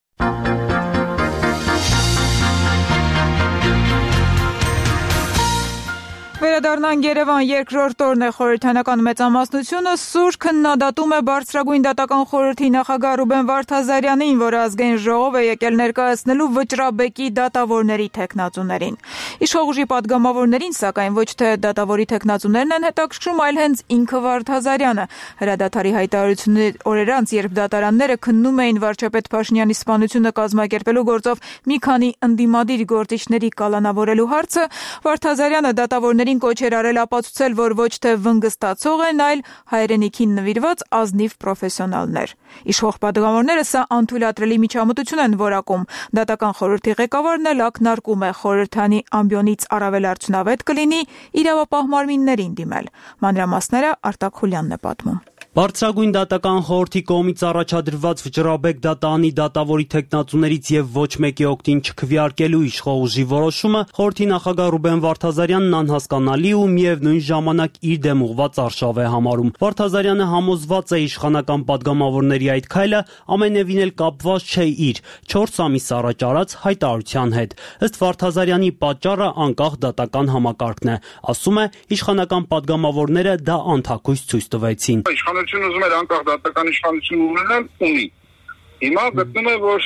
Վերադառնանք Երևան, երկրորդ օրն է խորհրդանական մեծամասնությունը սուր քննադատում է բարձրագույն դատական խորհրդի նախագահ Ռուբեն Վարդազարյանին, որը ազգային ժողով է եկել ներկայացնելու վճռաբեկի դատավորների թեկնածուներին։ Իշխող ուժի падգամավորներին, սակայն ոչ թե դատավորի թեկնածուներն են հետաքրքրում, այլ հենց ինքը Վարդազարյանը։ Հրադադարի հայտարարությունների օրեր անց, երբ դատարանները քննում էին վարչապետ Փաշինյանի սպանությունը կազմակերպելու գործով մի քանի ընդդիմադիր գործիչների կալանավորելու հարցը, Վարդազարյանը դատավորներին կոչ էր արել ապացուցել, որ ոչ թե վնգստացող են, այլ հայրենիքին նվիրված ազնիվ պրոֆեսիոնալներ։ Իշխող падգամավորները սա անթույլատրելի միջամտություն են որակում։ Դատական խորհրդի ղեկավարն էլ ակնարկում է խորհրդանի ամբիոնից առավել արդյունավետ կլինի իրավապահ մարմիններին դիմել։ Մանրամասները Արտակ Խուլյանն է պատմում։ Բարձրագույն դատական խորհրդի կողմից առաջադրված վճռաբեկ դատանի դատավորի թեկնածուներից եւ ոչ մեկի օգտին չքվեարկելու իշխող ուժի որոշումը խորհրդի նախագահ Ռուբեն Վարդազարյանն անհասկանալի ու միևնույն ժամանակ իր դեմ ուղղված արշավ է համարում։ Վարդազարյանը համոզված է իշխանական падգամավորների այդ քայլը ամենևին էլ կապված չէ իր չորս ամիս առաջ արած հայտարարության հետ։ Ըստ Վարդազարյանի պատճառը անկախ դատական համակարգն է, ասում է, իշխանական падգամավորները դա անթաքույց ցույց տվեցին։ Իշխանությունը ուզում էր անկախ դատական իշխանություն ունենալ, ունի։ Հիմա գտնում է, որ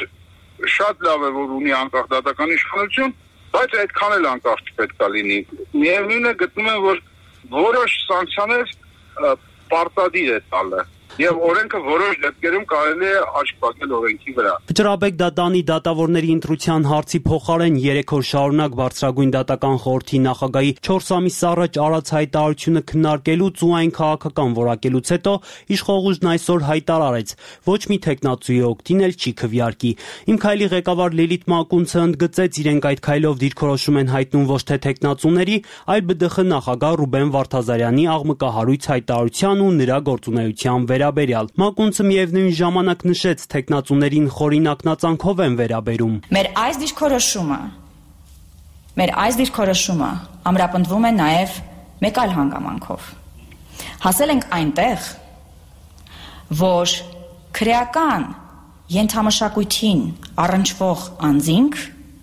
շատ լավ է, որ ունի անկախ դատական իշխանություն, բայց այդքան էլ անկախ չպետք է լինի։ Միևնույն է, գտնում են, որ որոշ սանկցիաներ պարտադիր է տալը։ Եվ օրենքը որոշ դեպքերում կարելի է աչք փակել օրենքի վրա։ Վճռաբեկ դատանի դատավորների ընտրության հարցի փոխարեն երեք օր շարունակ բարձրագույն դատական խորհրդի նախագահի չորս ամիս առաջ արած հայտարարությունը քննարկելուց ու այն քաղաքական որակելուց հետո իշխող ուժն այսօր հայտարարեց, ոչ մի թեկնածուի օգտին էլ չի քվեարկի։ Իմ քայլի ղեկավար Լիլիթ Մակունցը ընդգծեց, իրենք այդ քայլով դիրքորոշում են հայտնում ոչ թե թեկնածուների, այլ ԲԴԽ նախագահ Ռուբեն Վարդազարյանի աղմկահարույց հայտարարության ու նրա գործունեության վերաբերյալ։ Մակունցը միևնույն ժամանակ նշեց, թեկնածուներին խորին ակնածանքով են վերաբերում։ Մեր այս դիրքորոշումը, մեր այս դիրքորոշումը ամրապնդվում է նաև մեկ այլ հանգամանքով։ Հասել ենք այնտեղ, որ քրեական ենթամշակույթին առնչվող անձինք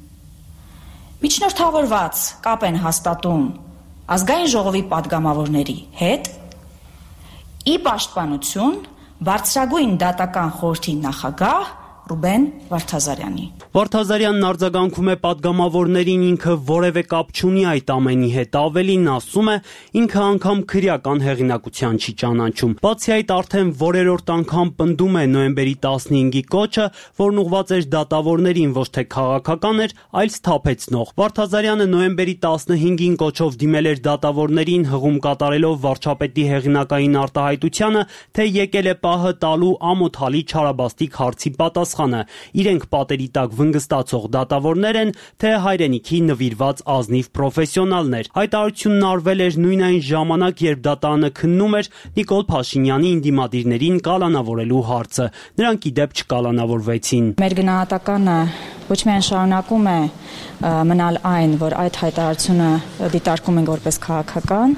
միջնորդավորված կապ են հաստատում ազգային ժողովի падգամավորների հետ ի պաշտպանություն բարձրագույն դատական խորհրդի նախագահ Ռուբեն Վարդազարյանի։ Վարդազարյանն արձագանքում է պատգամավորներին, ինքը որևէ կապ չունի այդ ամենի հետ, ավելին ասում է, ինքը անգամ քրեական հեղինակության չի ճանաչում։ Բացի այդ, արդեն որերորդ անգամ պնդում է նոյեմբերի տասնհինգի կոչը, որն ուղղված էր դատավորներին, ոչ թե քաղաքական էր, այլ սթափեցնող։ Վարդազարյանը նոյեմբերի տասնհինգին կոչով դիմել էր դատավորներին, հղում կատարելով վարչապետի հեղինակային արտահայտությանը, թե եկել է պահը տալու ամոթալի չարաբաստիկ հարցի պատասխանը։ Իրենք պատերի տակ վնգստացող դատավորներ են, թե հայրենիքի նվիրված ազնիվ պրոֆեսիոնալներ։ Հայտարարությունն արվել էր նույն այն ժամանակ, երբ դատարանը քննում էր Նիկոլ Փաշինյանի ինդիմադիրներին կալանավորելու հարցը։ Նրանք ի դեպ չկալանավորվեցին։ Մեր գնահատականը ոչ միայն շարունակում է մնալ այն, որ այդ հայտարարությունը դիտարկում ենք որպես քաղաքական,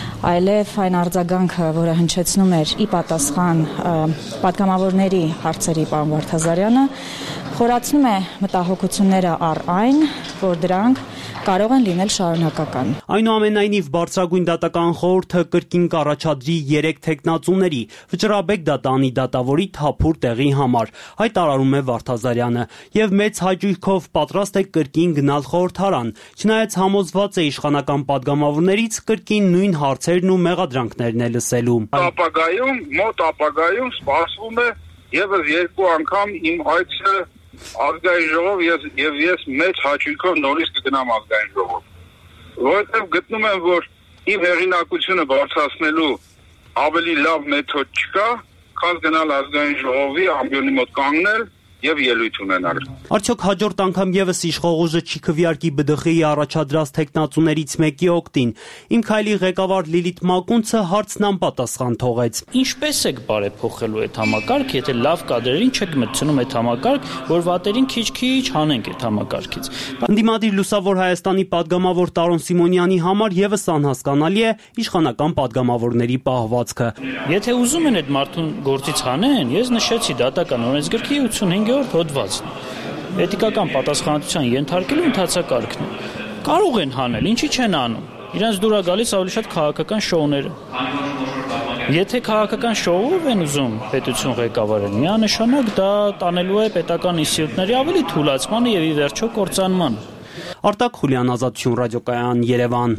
այլև այն արձագանքը, որը հնչեցնում էր ի պատասխան պատգամավորների հարցերի պարոն Վարդազարյանը, խորացնում է մտահոգությունները առ այն, որ դրանք կարող են լինել շարունակական։ Այնուամենայնիվ բարձրագույն դատական խորհուրդը կրկին կառաջադրի երեք թեկնածուների Վճռաբեկ դատանի դատավորի թափուր տեղի համար, հայտարարում է Վարդազարյանը, եւ մեծ հաճույքով պատրաստ է կրկին գնալ խորհրդարան, չնայած համոզված է իշխանական պատգամավորներից կրկին նույն հարցերն ու մեղադրանքներն է լսելու։ Ապագայում, մոտ ապագայում սպասվում է եւս երկու անգամ իմ հայցը ազգային ժողով ես եւ ես մեծ հաճույքով նորից կգնամ ազգային ժողով, որովհետեւ գտնում եմ, որ իմ հեղինակությունը բարձրացնելու ավելի լավ մեթոդ չկա, քան գնալ ազգային ժողովի ամբիոնի մոտ կանգնել եւ ելույթ ունենալ։ Արդյոք հաջորդ անգամ եւս իշխողուժը չի քվեարկի ԲԴԽ-ի առաջադրած տեխնացուներից մեկի օգտին։ Իմ քայլի ղեկավար Լիլիթ Մակունցը հարցն անպատասխան թողեց։ Ինչպես եք բարեփոխելու այդ համակարգը, եթե լավ կադրերին չեք մտցնում այդ համակարգ, որ վատերին քիչ-քիչ հանենք այդ համակարգից։ Ընդդիմադիր Լուսավոր Հայաստանի падգամավոր Տարոն Սիմոնյանի համար եւս անհասկանալի է իշխանական падգամավորների պահվածքը։ Եթե ուզում են այդ մարդուն գործից հանեն, ես նշեցի դատական օրենսգրքի ութսունհինգերորդ հոդվածն։ Էթիկական պատասխանատվության ենթարկելու ընթացակարգն է։ Կարող են հանել, ինչի չեն անում։ Իրանց դուր է գալիս ավելի շատ քաղաքական շոուները։ Եթե քաղաքական շոուով են ուզում պետություն ղեկավարել, միանշանակ դա տանելու է պետական ինստիտուտների ավելի թուլացմանը եւ ի վերջո կործանմանը։ Արտակ Խուլյան, Ազատություն ռադիոկայան, Երևան։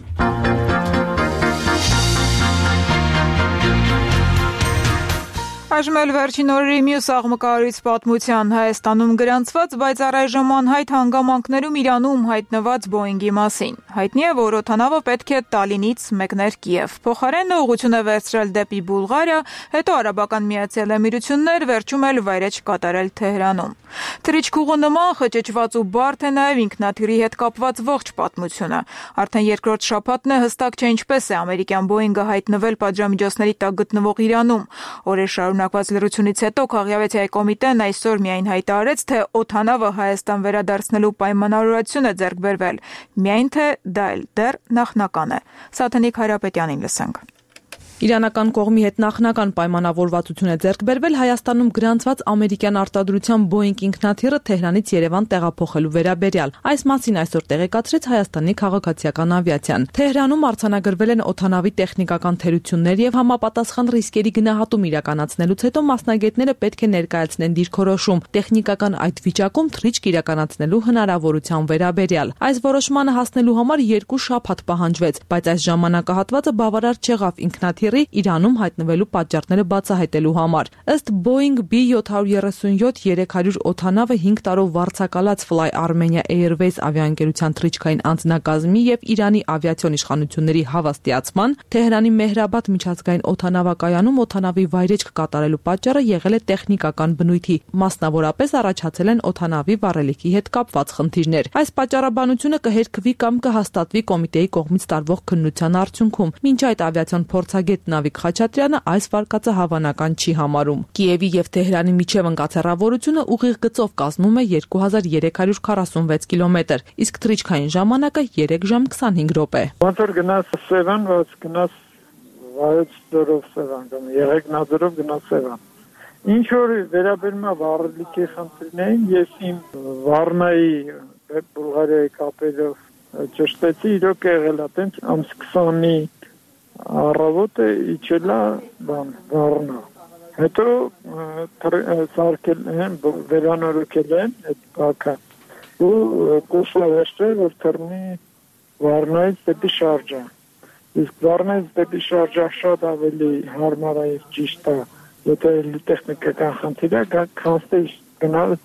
Այժմ էլ վերջին օրերի մյուս աղմկահարույց պատմության Հայաստանում գրանցված, բայց առայժմ անհայտ հանգամանքներում Իրանում հայտնված Բոինգի մասին։ Հայտնի է, որ օդանավը պետք է Տալինից մեկներ Կիև։ Փոխարենը ուղղություն է վերցրել դեպի Բուլղարիա, հետո Արաբական Միացյալ Էմիրություններ, վերջում էլ վայրեջ կատարել Թեհրանում։ Թռիչքուղու նման խճճված ու բարդ է նաև ինքնաթիռի հետ կապված ողջ պատմությունը։ Արդեն երկրորդ շաբաթն է հստակ չէ ինչպես է ամերիկյան Բոինգը հայտնվել պատժամիջոցների տակ գտնվող Իրանում։ Օրեր շարունակված լրությունից հետո Քաղաքավեթիայի կոմիտեն այսօր միայն հայտարարեց, թե օդանավը Հայաստան վերադարձնելու պայմանավորություն է ձեռք բերվել, միայն թե դա էլ դեռ նախնական է։ Սաթենիկ Հայրապետյանին լսենք։ Իրանական կողմի հետ նախնական պայմանավորվածություն է ձեռք բերվել Հայաստանում գրանցված ամերիկյան արտադրության Boeing ինքնաթիռը Թեհրանից Երևան տեղափոխելու վերաբերյալ։ Այս մասին այսօր տեղեկացրեց Հայաստանի քաղաքացիական ավիացիան։ Թեհրանում արձանագրվել են օդանավի տեխնիկական թերություններ եւ համապատասխան ռիսկերի գնահատում իրականացնելուց հետո մասնագետները պետք է ներկայացնեն դիրքորոշում տեխնիկական այդ վիճակում թռիչք իրականացնելու հնարավորության վերաբերյալ։ Այս որոշմանը հասնելու համար երկու շաբաթ պահանջվեց, բայց այս ժամանակահատվածը բավարար չեղավ ինքնաթիռ Իրանում հայտնվելու պատճառները բացահայտելու համար։ Ըստ Boeing B seven thirty-seven three hundred օդանավը հինգ տարով վարձակալած Fly Armenia Airways ավիաընկերության թռիչքային անձնակազմի եւ Իրանի ավիացիոն իշխանությունների հավաստիացման Թեհրանի Մեհրաբադ միջազգային օդանավակայանում օդանավի վայրեջք կատարելու պատճառը եղել է տեխնիկական բնույթի, մասնավորապես առաջացել են օդանավի վառելիքի հետ կապված խնդիրներ։ Այս պատճառաբանությունը կհերքվի կամ կհաստատվի կոմիտեի կողմից տարվող քննության արդյունքում։ Մինչ այդ ավիացիոն փորձագետ Նավիկ Խաչատրյանը այս վարկածը հավանական չի համարում։ Կիևի եւ Թեհրանի միջև ընկած հեռավորությունը ուղիղ գծով կազմում է two thousand three hundred forty-six կիլոմետր, իսկ թռիչքային ժամանակը three ժամ twenty-five րոպե։ Ոնց որ գնաց Սևան, ոնց գնաց վայոց դրով Սևան, կամ Եղեգնաձորով գնաց Սևան։ Ինչ որ վերաբերում է վառելիքի խնդիրներին, ես իմ Վառնայի Բուլղարիայի կապերով ճշտեցի, իրոք եղել է տենց ամս twenty-ի առավոտը իջելա բան Վառնա։ Հետո սարքել են, վերանորոգել են այդ բակը ու կուսավեշտել, որ թռնի Վառնայից դեպի շարժա։ Իսկ Վառնայից դեպի շարժա շատ ավելի հարմար է, ճիշտ է, եթե տեխնիկական խնդիր է, քան գնալ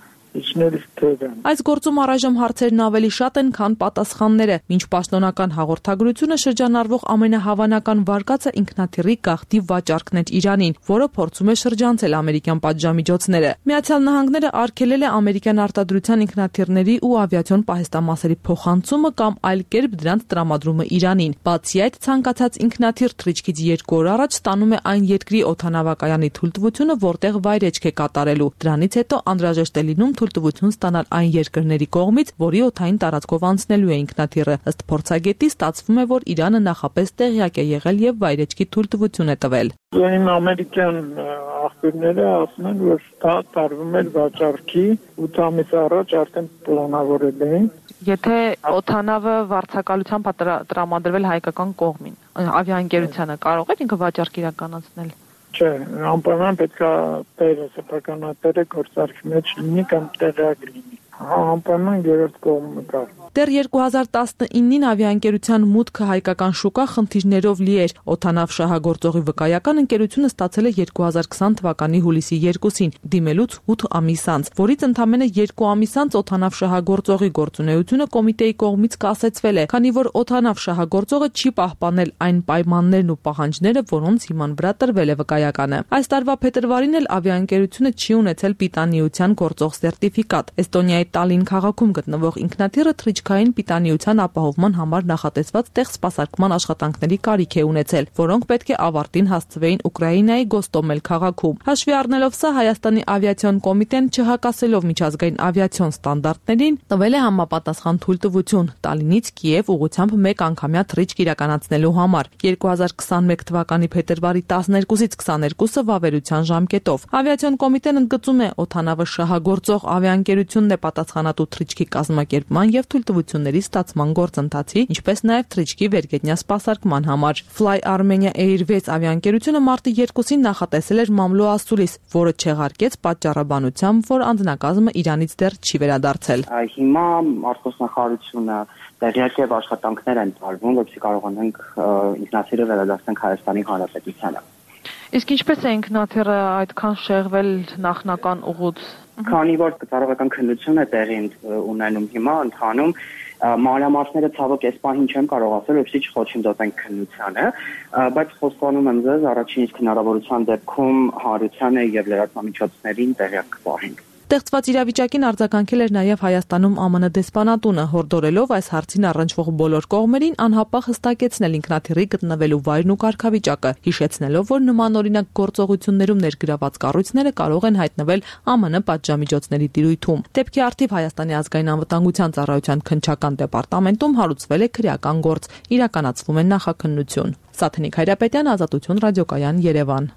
Այս գործում առայժմ հարցերն ավելի շատ են, քան պատասխանները, մինչ պաշտոնական հաղորդագրությունը շրջանառվող ամենահավանական վարկածը ինքնաթիռի գաղթի վաճառքն էր Իրանին, որը փորձում է շրջանցել ամերիկյան պատժամիջոցները։ Միացյալ Նահանգները արգելել է ամերիկյան արտադրության ինքնաթիռների ու ավիացիոն պահեստամասերի փոխանցումը կամ այլ կերպ դրանց տրամադրումը Իրանին։ Բացի այդ, ցանկացած ինքնաթիռ թռիչքից երկու օր առաջ ստանում է այն երկրի օդանավակայանի թույլտվությունը, որտեղ վայրեջք է կատարելու։ Դրանից հետո անհրաժեշտ է լինում թույլտվություն ստանալ այն երկրների կողմից, որի օդային տարածքով անցնելու է ինքնաթիռը։ Ըստ փորձագետի ստացվում է, որ Իրանը նախապես տեղյակ է եղել եւ վայրեջքի թույլտվություն է տվել։ Իմ ամերիկյան աղբյուրները ասում են, որ դա տարվում է վաճառքի ութ ամիս առաջ արդեն պլանավորել էին։ Եթե օդանավը վարձակալությամբ տրամադրվել հայկական կողմին, ավիաընկերությանը կարող է ինքը վաճառք իրականացնել։ Չէ, անպայման պետք է տերը, սեփականատերը գործարքի մեջ լինի կամ տեղյակ լինի։ Անպայման երրորդ կողմը կա։ Դեռ երկու հազար տասնինին ավիաընկերության մուտքը հայկական շուկա խնդիրներով լի էր։ Օդանավ շահագործողի վկայական ընկերությունը ստացել է երկու հազար քսան թվականի հուլիսի երկուսին, դիմելուց ութ ամիս անց, որից ընդամենը երկու ամիս անց օդանավ շահագործողի գործունեությունը կոմիտեի կողմից կասեցվել է, քանի որ օդանավ շահագործողը չի պահպանել այն պայմաններն ու պահանջները, որոնց հիման վրա տրվել է վկայականը։ Այս տարվա փետրվարին էլ ավիաընկերությունը չի ունեցել պիտանիության գործող սերտիֆիկատ։ Էստոնիայի Տալին քաղաքում գտնվող ինքնաթիռը թռիչքային պիտանիության ապահովման համար նախատեսված տեղ սպասարկման աշխատանքների կարիք է ունեցել, որոնք պետք է ավարտին հասցվեին Ուկրաինայի Գոստոմել քաղաքում։ Հաշվի առնելով սա, Հայաստանի ավիացիոն կոմիտեն չհակասելով միջազգային ավիացիոն ստանդարտներին, տվել է համապատասխան թույլտվություն Տալինից Կիև ուղղությամբ մեկ անգամյա թռիչք իրականացնելու համար երկու հազար քսանմեկ թվականի փետրվարի տասներկուսից քսաներկուսը վավերության ժամկետով։ Ավիացիոն կոմիտեն ընդգծում է, օդանավը շահագործող ավիաընկերությունն է պատասխանատու թռիչքի կազմակերպման եւ թույլտվությունների ստացման գործընթացի, ինչպես նաեւ թռիչքի վերգետնյա սպասարկման համար։ Fly Armenia Airways ավիաընկերությունը մարտի երկուսին նախատեսել էր մամլո ասուլիս, որը չեղարկեց պատճառաբանությամբ, որ անձնակազմը Իրանից դեռ չի վերադարձել։ Հիմա արտգործնախարարությունը տեղյակ եւ աշխատանքներ են տարվում, որպեսզի կարողանանք ինքնաթիռը վերադարձնել Հայաստանի Հանրապետությանը։ Իսկ ինչպես է ինքնաթիռը այդքան շեղվել նախնական ուղուց։ Քանի որ կատարողական քննություն է տեղի ունենում հիմա ընթանում, մանրամասները ցավոք այս պահին չեմ կարող ասել, որպեսզի չխոչընդոտենք քննությանը, բայց խոստանում եմ ձեզ առաջին իսկ հնարավորության դեպքում հանրությանը եւ լրատվամիջոցներին տեղյակ կպահենք։ Ստեղծված իրավիճակին արձագանքել էր նաև Հայաստանում ԱՄՆ դեսպանատունը, հորդորելով այս հարցին առնչվող բոլոր կողմերին անհապաղ հստակեցնել ինքնաթիռի գտնվելու վայրն ու կարգավիճակը, հիշեցնելով, որ նմանօրինակ գործողություններում ներգրաված կառույցները կարող են հայտնվել ԱՄՆ պատժամիջոցների տիրույթում։ Դեպքի առթիվ Հայաստանի ազգային անվտանգության ծառայության քննչական դեպարտամենտում հարուցվել է քրեական գործ, իրականացվում է նախաքննություն։ Սաթենիկ Հայրապետյան, Ազատություն ռադիոկայան, Երևան։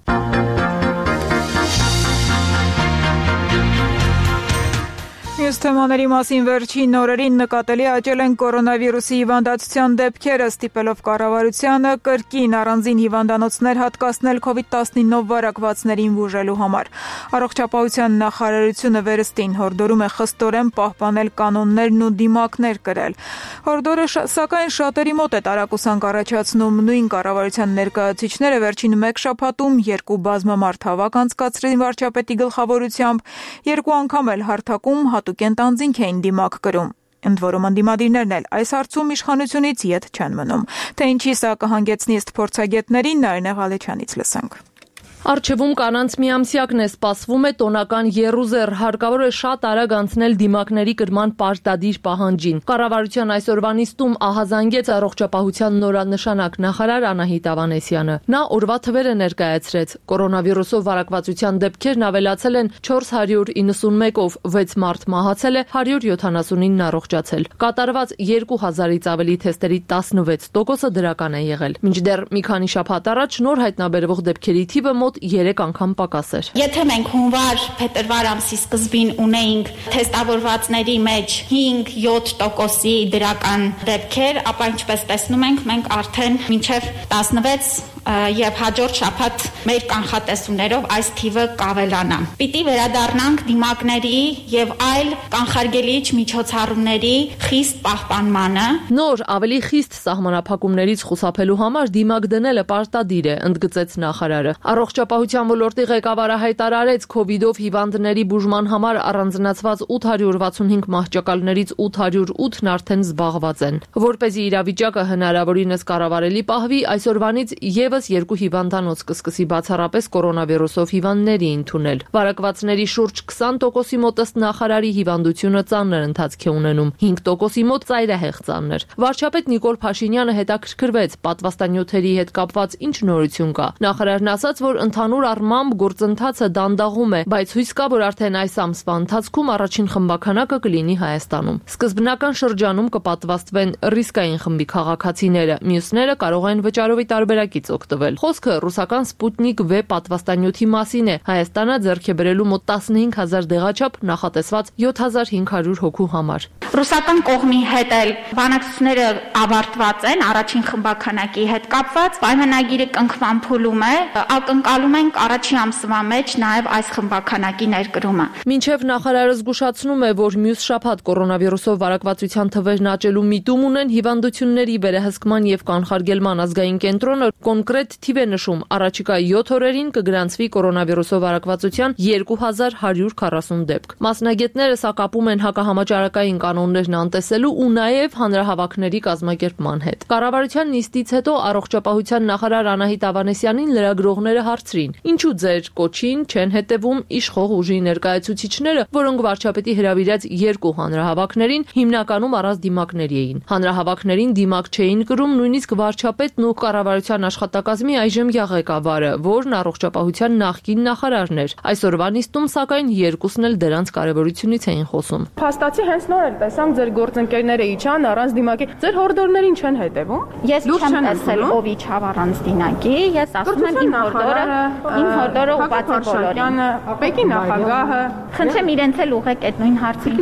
Մյուս թեմաների մասին վերջին օրերին նկատելի աճել են կորոնավիրուսի հիվանդացության դեպքերը, ստիպելով կառավարությանը կրկին առանձին հիվանդանոցներ հատկացնել քովիդ տասնինով վարակվածներին բուժելու համար։ Առողջապահության նախարարությունը վերստին հորդորում է խստորեն պահպանել կանոններն ու դիմակներ կրել։ Հորդորը սակայն շատերի մոտ է տարակուսանք առաջացնում։ Նույն կառավարության ներկայացուցիչները վերջին մեկ շաբաթում երկու բազմամարդ հավաք անցկացրին վարչապետի գլխավորությամբ, երկու անգամ էլ հարթակում հատուկ ընտանձինք էին դիմակ կրում։ Ընդ որում ընդդիմադիրներն էլ այս հարցում իշխանությունից ետ չեն մնում։ Թե ինչի սա կհանգեցնի ըստ փորձագետներին, Նարինե Ղալեչյանից լսենք։ Առջևում կանանց միամսյակն է, սպասվում է տոնական եռուզեռ, հարկավոր է շատ արագ անցնել դիմակների կրման պարտադիր պահանջին։ Կառավարության այսօրվա նիստում ահազանգեց առողջապահության նորանշանակ նախարար Անահիտ Ավանեսյանը։ Նա օրվա թվերը ներկայացրեց։ Կորոնավիրուսով վարակվածության դեպքերն ավելացել են չորս հարյուր իննսունմեկով, վեց մարդ մահացել է, հարյուր յոթանասունինն առողջացել։ Կատարված երկու հազարից ավելի թեստերի տասնվեց տոկոսը դրական է եղել։ Մինչդեռ մի քանի շաբաթ առաջ նոր հայտնաբերվող դեպքերի թիվը մոտ երեք անգամ պակաս էր։ Եթե մենք հունվար, փետրվար ամսի սկզբին ունեինք թեստավորվածների մեջ հինգ-յոթ տոկոսի դրական դեպքեր, ապա ինչպես տեսնում ենք, մենք արդեն մինչև տասնվեց եւ հաջորդ շաբաթ մեր կանխատեսումներով այս թիվը կավելանա։ Պիտի վերադառնանք դիմակների եւ այլ կանխարգելիչ միջոցառումների խիստ պահպանմանը։ Նոր ավելի խիստ սահմանափակումներից խուսափելու համար դիմակ դնելը պարտադիր է, ընդգծեց նախարարը։ Առողջապահության ոլորտի ղեկավարը հայտարարեց, քովիդով հիվանդների բուժման համար առանձնացված ութ հարյուր վաթսունհինգ մահճակալներից ութ հարյուր ութն արդեն զբաղված են։ Որպեսզի իրավիճակը հնարավորինս կառավարելի պահվի, այսօրվանից եւս երկու հիվանդանոց կսկսի բացառապես կորոնավիրուսով հիվանդների ընդունել։ Վարակվածների շուրջ քսան տոկոսի մոտ ըստ նախարարի հիվանդությունը ծանր ընթացք է ունենում, հինգ տոկոսի մոտ ծայրահեղ ծանր։ Վարչապետ Նիկոլ Փաշինյանը հետաքրքրվեց պատվաստանյութերի հետ կապված ինչ նորություն կա։ Նախարարն ասաց, որ ընդհանուր առմամբ գործընթացը դանդաղում է, բայց հույս կա, որ արդեն այս ամսվա ընթացքում առաջին խմբաքանակը կլինի Հայաստանում։ Սկզբնական շրջանում կպատվաստվեն ռիսկային խմբի քաղաքացիները, մյուսները կարող են վճարովի տարբերակից օգտվել։ Խոսքը ռուսական Սպուտնիկ վե պատվաստանյութի մասին է։ Հայաստանը ձեռք է բերելու մոտ տասնհինգ հազար դեղաչափ նախատեսված յոթ հազար հինգ հարյուր հոգու համար։ Ռուսական կողմի հետ էլ բանակցությունները ավարտված են առաջին խմբականակի հետ կապված, պայմանագիրը կնքման փուլում է, ակնկալում ենք առաջին ամսվա մեջ նաև այս խմբականակի ներկրումը։ Մինչև նախարարը զգուշացնում է, որ մյուս շաբաթ կորոնավիրուսով վարակվածության թվերն աճելու միտում ունեն, հիվանդությունների վերահսկման եւ կանխարգելման ազգային կենտրոնը կոնկրետ թիվ է նշում, առաջիկա յոթ օրերին կգրանցվի կորոնավիրուսով վարակվածության երկու հազար հարյուր քառասուն դեպք։ Մասնագետները սա կապում են հակահամաճարակային կանոններն անտեսելու ու նաև հանրահավաքների կազմակերպման հետ։ Կառավարության նիստից հետո առողջապահության նախարար Անահիտ Ավանեսյանին լրագրողները հարցրին. ինչու ձեր կոչին չեն հետևում իշխող ուժի ներկայացուցիչները, որոնք վարչապետի հրավիրած երկու հանրահավաքներին հիմնականում առանց դիմակների էին։ Հանրահավաքներին դիմակ չէին կրում նույնիսկ վարչապետն ու կառավարության աշխատակազմի այժմյա ղեկավարը, որն առողջապահության նախկին նախարարն էր։ Այսօրվա նիստում սակայն երկուսն էլ դրանց կարևորությունից էին խոսում։ Փաստացի հենց նոր էլ տեսանք ձեր գործընկերները իջան առանց դիմակի, ձեր հորդորներին չեն հետևում։ Ես չեմ տեսել ով իջավ առանց դիմակի, ես ասում եմ իմ հորդորը, իմ հորդորը ուղղված է բոլորին։ Պեկի նախագահը, խնդրեմ իրենց էլ ուղղեք այդ նույն հարցին։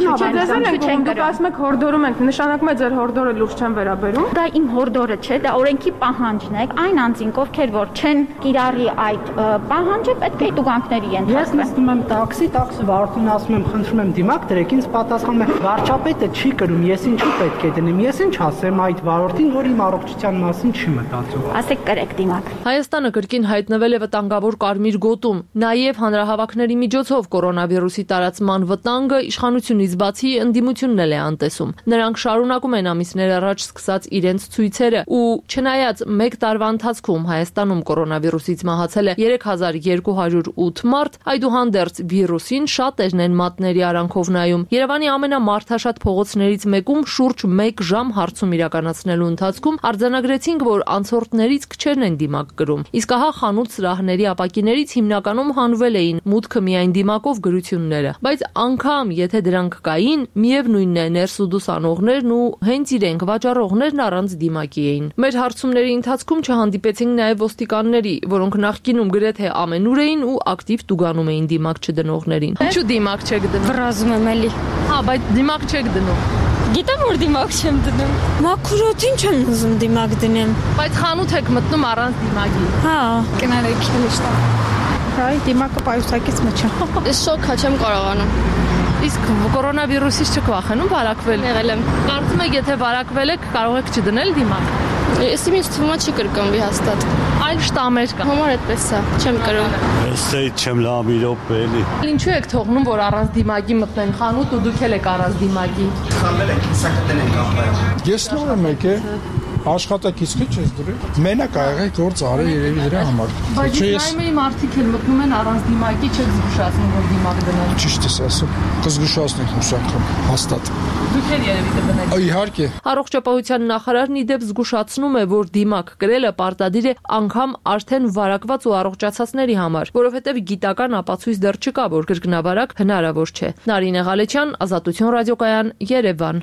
Չեն դուք ասում եք հորդորում ենք, նշանակում է ձեր հորդորը լուրջ չեն վերաբերում։ Դա իմ հորդորը չէ, դա օրենքի պահանջն է։ Այն անձինք, ովքեր որ չեն կիրառի այդ պահանջը, պետք է տուգանքների ենթարկվեն։ Ես նստում եմ տաքսի, տաքսի վարորդին ասում եմ, խնդրում եմ դիմակ դրեք, ինձ պատասխանում է, վարչապետը չի կրում, ես ինչու պետք է դնեմ, ես ինչ ասեմ այդ վարորդին, որ իմ առողջության մասին չի մտածում։ Ասեք կրեք դիմակ։ Հայաստանը կրկին հայտնվել է վտանգավոր կարմիր գոտում, նաև հանրահավաքների միջոցով կորոնավիրուսի տարածման վտանգը իշխանությունից բացի ընդդիմությունն էլ է անտեսում։ Նրանք շարունակում են ամիսներ առաջ սկսած իրենց ցույցերը ու չնայած մեկ տարվա ընթացքում Հայաստանում կորոնավիրուսից մահացել է երեք հազար երկու հարյուր ութ մարդ, այդուհանդերձ վիրուսին շատերն են մատների արանքով նայում։ Երևանի ամենամարդաշատ փողոցներից մեկում շուրջ մեկ ժամ հարցում իրականացնելու ընթացքում արձանագրեցինք, որ անցորդներից քչերն են դիմակ կրում։ Իսկ ահա խանութ սրահների ապակիներից հիմնականում հանվել էին մուտքը միայն դիմակով գրությունները, բայց անգամ եթե դրանք կային, միևնույնն է ներս ու դուրս անողներն ու հենց իրենք վաճառողներն առանց դիմակի էին։ Մեր հարցումների ընթացքում չհանդիպեցինք նաև ոստիկանների, որոնք նախկինում գրեթե ամենուր էին ու ակտիվ տուգանում էին դիմակ չդնողներին։ Ինչու դիմակ չեք դնում։ Վրազում եմ էլի։ Հա, բայց դիմակ չեք դնում։ Գիտեմ որ դիմակ չեմ դնում։ Մաքրոթին չեմ ուզում դիմակ դնեմ։ Բայց խանութ եք մտնում առանց դիմակի։ Հա, կներեք քիլիշտա։ Հայ դիմակը պայուսակից մոչա։ Ես շոկ չեմ կարողանում։ Իսկ կորոնավիրուսից չկվախենում վարակվել։ Եղել եմ։ Կարծում եք, եթե վարակվել եք, կարող եք չդնել դիմակ։ Ես ինձ թվում է չի կրկնվի հաստատ։ Այլ շտամեր կա։ Համար այդպես է, չեմ կրում։ Ես չեմ լավ իրոք էլի։ Ինչու եք թողնում, որ առանց դիմակի մտնեն խանութ ու դուք եք առանց դիմակի։ Խմել եք, հեսա կտնենք ապա։ Ես նոր եմ եկել, աշխատակից քիչ ես դրել։ Մենակ ա եղել գործ արել երևի դրա համար։ Բայց նայմեի մարդիկ էլ մտնում են առանց դիմակի, չեք զգուշացնում, որ դիմակ դնեն։ Ճիշտ ես ասում։ Կզգուշացնենք հուսանքամ, հաստատ։ Դուք էլ երևի կդնեք։ Իհարկե։ Առողջապահության նախարարն ի դեպ զգուշացնում է, որ դիմակ կրելը պարտադիր է անգամ արդեն վարակված ու առողջացածների համար, որովհետև գիտական ապացույց դեռ չկա, որ կրկնավարակ հնարավոր չէ։ Նարինե Ղալեչյան, Ազատություն ռադիոկայան, Երևան։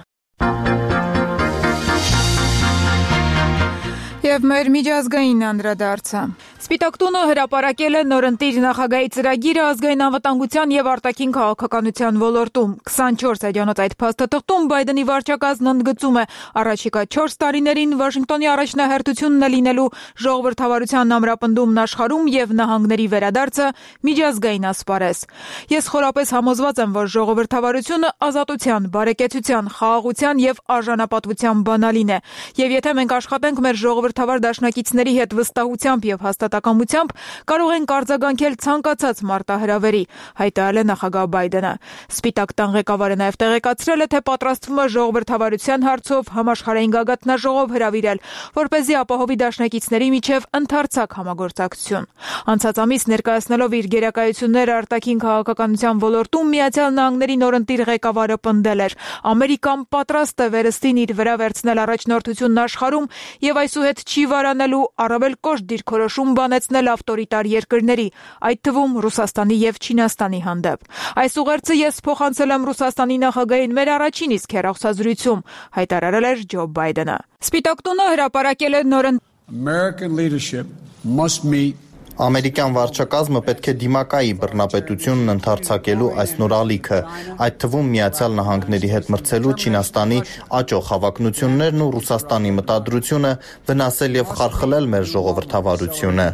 Եվ մեր միջազգային անդրադարձը։ Սպիտակ տունը հրապարակել է նորընտիր նախագահի ծրագիրը ազգային անվտանգության եւ արտաքին քաղաքականության ոլորտում։ քսանչորս էջանոց այդ փաստաթղթում Բայդենի վարչակազմն ընդգծում է առաջիկա չորս տարիներին Վաշինգտոնի առաջնահերթությունն է լինելու ժողովրդավարության ամրապնդումն աշխարհում եւ նահանգների վերադարձը միջազգային ասպարեզ։ Ես խորապես համոզված եմ, որ ժողովրդավարությունը ազատության, բարեկեցության, խաղաղության եւ արժանապատվության բանալին է։ Եվ եթե մենք աշխատենք մեր ժողովրդավար դաշնակիցների հետ վստահությամբ եւ հաստատակամությամբ, կարող ենք արձագանքել ցանկացած մարտահրավերի, հայտարարել է նախագահ Բայդենը։ Սպիտակ տան ղեկավարը նաև տեղեկացրել է, թե պատրաստվում է ժողովրդավարության հարցով համաշխարհային գագաթնաժողով հրավիրել, որպեսզի ապահովի դաշնակիցների միջև ընդարձակ համագործակցություն։ Անցած ամիս ներկայացնելով իր գերակայությունները արտաքին քաղաքականության ոլորտում Միացյալ Նահանգների նորընտիր ղեկավարը պնդել էր. Ամերիկան պատրաստ է վերստին իր վրա վերցնել առաջնորդությունն աշխարհում եւ այսուհետ չի վարանելու առավել կոշտ դիրքորոշում բանեցնել ավտորիտար երկրների, այդ թվում Ռուսաստանի եւ Չինաստանի հանդեպ։ Այս ուղերձը ես փոխանցել եմ Ռուսաստանի նախագահին մեր առաջին իսկ հեռախոսազրույցում, հայտարարել էր Ջո Բայդենը։ Սպիտակ տունը հրապարակել է նորընտիր American leadership must meet Ամերիկյան վարչակազմը պետք է դիմակայի բռնապետությունն ընդարձակելու այս նոր ալիքը, այդ թվում Միացյալ Նահանգների հետ մրցելու Չինաստանի աճող հավակնություններն ու Ռուսաստանի մտադրությունը վնասել եւ խարխլել մեր ժողովրդավարությունը։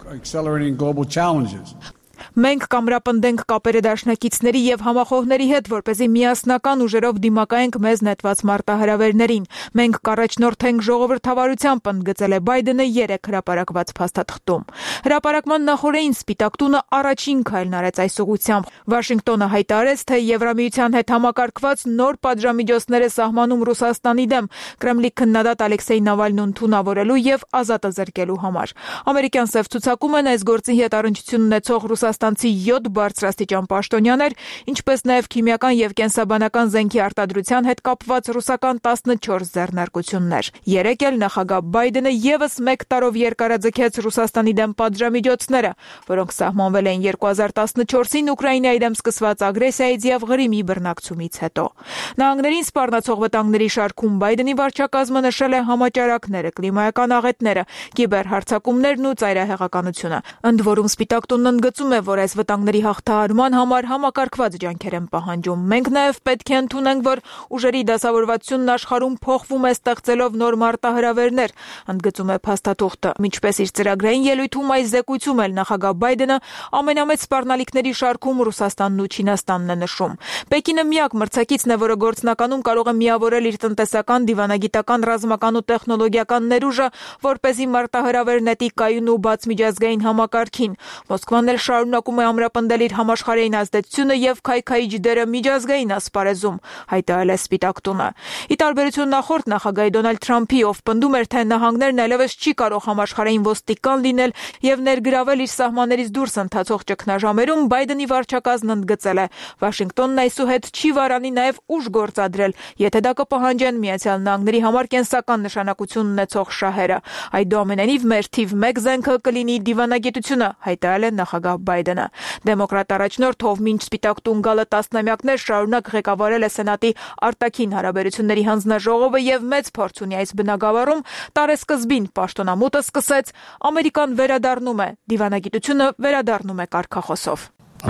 Մենք կամրապնդենք կապերը դաշնակիցների եւ համախոհների հետ, որպեսզի միասնական ուժերով դիմակայենք մեզ նետված մարտահրավերներին։ Մենք կառաջնորդենք ժողովրդավարությամբ, ընդգծել է Բայդենը երեք հրապարակված փաստաթղթում։ Հրապարակման նախօրեին Սպիտակ տունը առաջին քայլն արեց այս ուղղությամբ։ Վաշինգտոնը հայտարարեց, թե Եվրամիության հետ համակարգված նոր պատժամիջոցներ է սահմանում Ռուսաստանի դեմ Կրեմլի քննադատ Ալեքսեյ Նավալնուն թունավորելու եւ ազատը զրկելու համար։ Ամերիկյան սև ցուցակումն այս գործի հետ առնչություն ունեցող Ռուսաստանցի յոթ բարձրաստիճան պաշտոնյաներ, ինչպես նաև քիմիական եւ կենսաբանական զենքի արտադրության հետ կապված ռուսական տասնչորս ձեռնարկություններ։ Երեկ էլ նախագահ Բայդենը եւս մեկ տարով երկարաձգեց Ռուսաստանի դեմ պատժամիջոցները, որոնք սահմանվել էին երկու հազար տասնչորսին Ուկրաինայի դեմ սկսված ագրեսիայից եւ Ղրիմի բռնակցումից հետո։ Նահանգներին սպառնացող վտանգների շարքում Բայդենի վարչակազմը նշել է համաճարակները, կլիմայական աղետները, կիբերհարձակումներն ու ծայրահեղականությունը։ Ընդ որում Սպիտակ տունն ընդգծում է, որ այս վտանգների հաղթահարման համար համակարգված ջանքեր են պահանջում։ Մենք նաև պետք է ընդունենք, որ ուժերի դասավորվածությունն աշխարհում փոխվում է ստեղծելով նոր մարտահրավերներ, ընդգծում է փաստաթուղթը։ Ինչպես իր ծրագրային ելույթում այս զեկույցում էլ նախագահ Բայդենը ամենամեծ սպառնալիքների շարքում Ռուսաստանն ու Չինաստանն է նշում։ Պեկինը միակ մրցակիցն է, որը գործնականում կարող է միավորել իր տնտեսական, դիվանագիտական, ռազմական ու տեխնոլոգիական ներուժը, որպեսզի մարտահրավեր նետի կայուն ու բաց միջազգային համակարգին։ Մոսկվան էլ շարունակում է ամրապնդել իր համաշխարհային ազդեցությունը եւ քայքայիչ դերը միջազգային ասպարեզում, հայտարարել է Սպիտակ տունը։ Ի տարբերություն նախորդ նախագահի Դոնալդ Թրամփի, ով պնդում էր, թե նահանգներն այլևս չի կարող համաշխարհային ոստիկան լինել եւ ներգրավել իր սահմաններից դուրս ընթացող ճգնաժամերում, Բայդենի վարչակազմն ընդգծել է. Վաշինգտոնն այսուհետ չի վարանի նաեւ ուժ գործադրել, եթե դա կպահանջեն Միացյալ Նահանգների համար կենսական նշանակություն ունեցող շահերը։ Այդուամենայնիվ մեր թիվ մեկ զենքը կլինի դիվանագիտությունը, հայտարարել է նախագահ Բայդենը։ Դեմոկրատ առաջնորդ, ով մինչ Սպիտակ տուն գալը տասնամյակներ շարունակ ղեկավարել է Սենատի արտաքին հարաբերությունների հանձնաժողովը եւ մեծ փորձ ունի այս բնագավառում, տարեսկզբին պաշտոնամուտը սկսեց. Ամերիկան վերադառնում է, դիվանագիտությունը վերադառնում է կարգախոսով։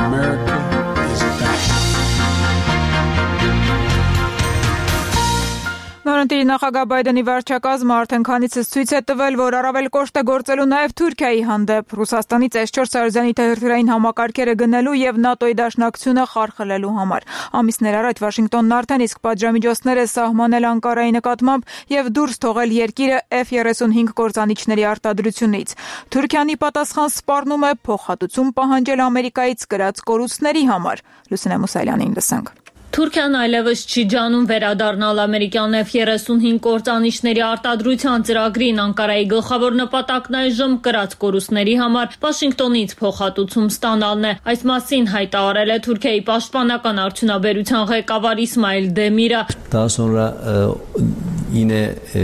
Նորընտիր նախագահ Բայդենի վարչակազմը արդեն քանիցս ցույց է տվել, որ առավել կոշտ է գործելու նաև Թուրքիայի հանդեպ, Ռուսաստանից էս չորս Սարոզյանի թերթրային համակարգերը գնելու եւ ՆԱՏՕ-ի դաշնակցությունը խարխլելու համար։ Ամիսներ առաջ Վաշինգտոնն արդեն իսկ պատժամիջոցներ է սահմանել Անկարայի նկատմամբ եւ դուրս թողել երկիրը Էֆ երեսունհինգ կործանիչների արտադրությունից։ Թուրքիան ի պատասխան սպառնում է փոխհատուցում պահանջել Ամերիկայից կրած կորուստների համար։ Լուսինե Մուսալյանին լսենք։ Թուրքիան այլևս չի ջանում վերադառնալ ամերիկյան Էֆ երեսունհինգ կործանիչների արտադրության ծրագրին։ Անկարայի գլխավոր նպատակն այժմ կրած կորուստների համար Վաշինգտոնից փոխհատուցում ստանալն է։ Այս մասին հայտարարել է Թուրքիայի պաշտպանական արդյունաբերության ղեկավար Իսմայիլ Դեմիրը։ Daha sonra yine e,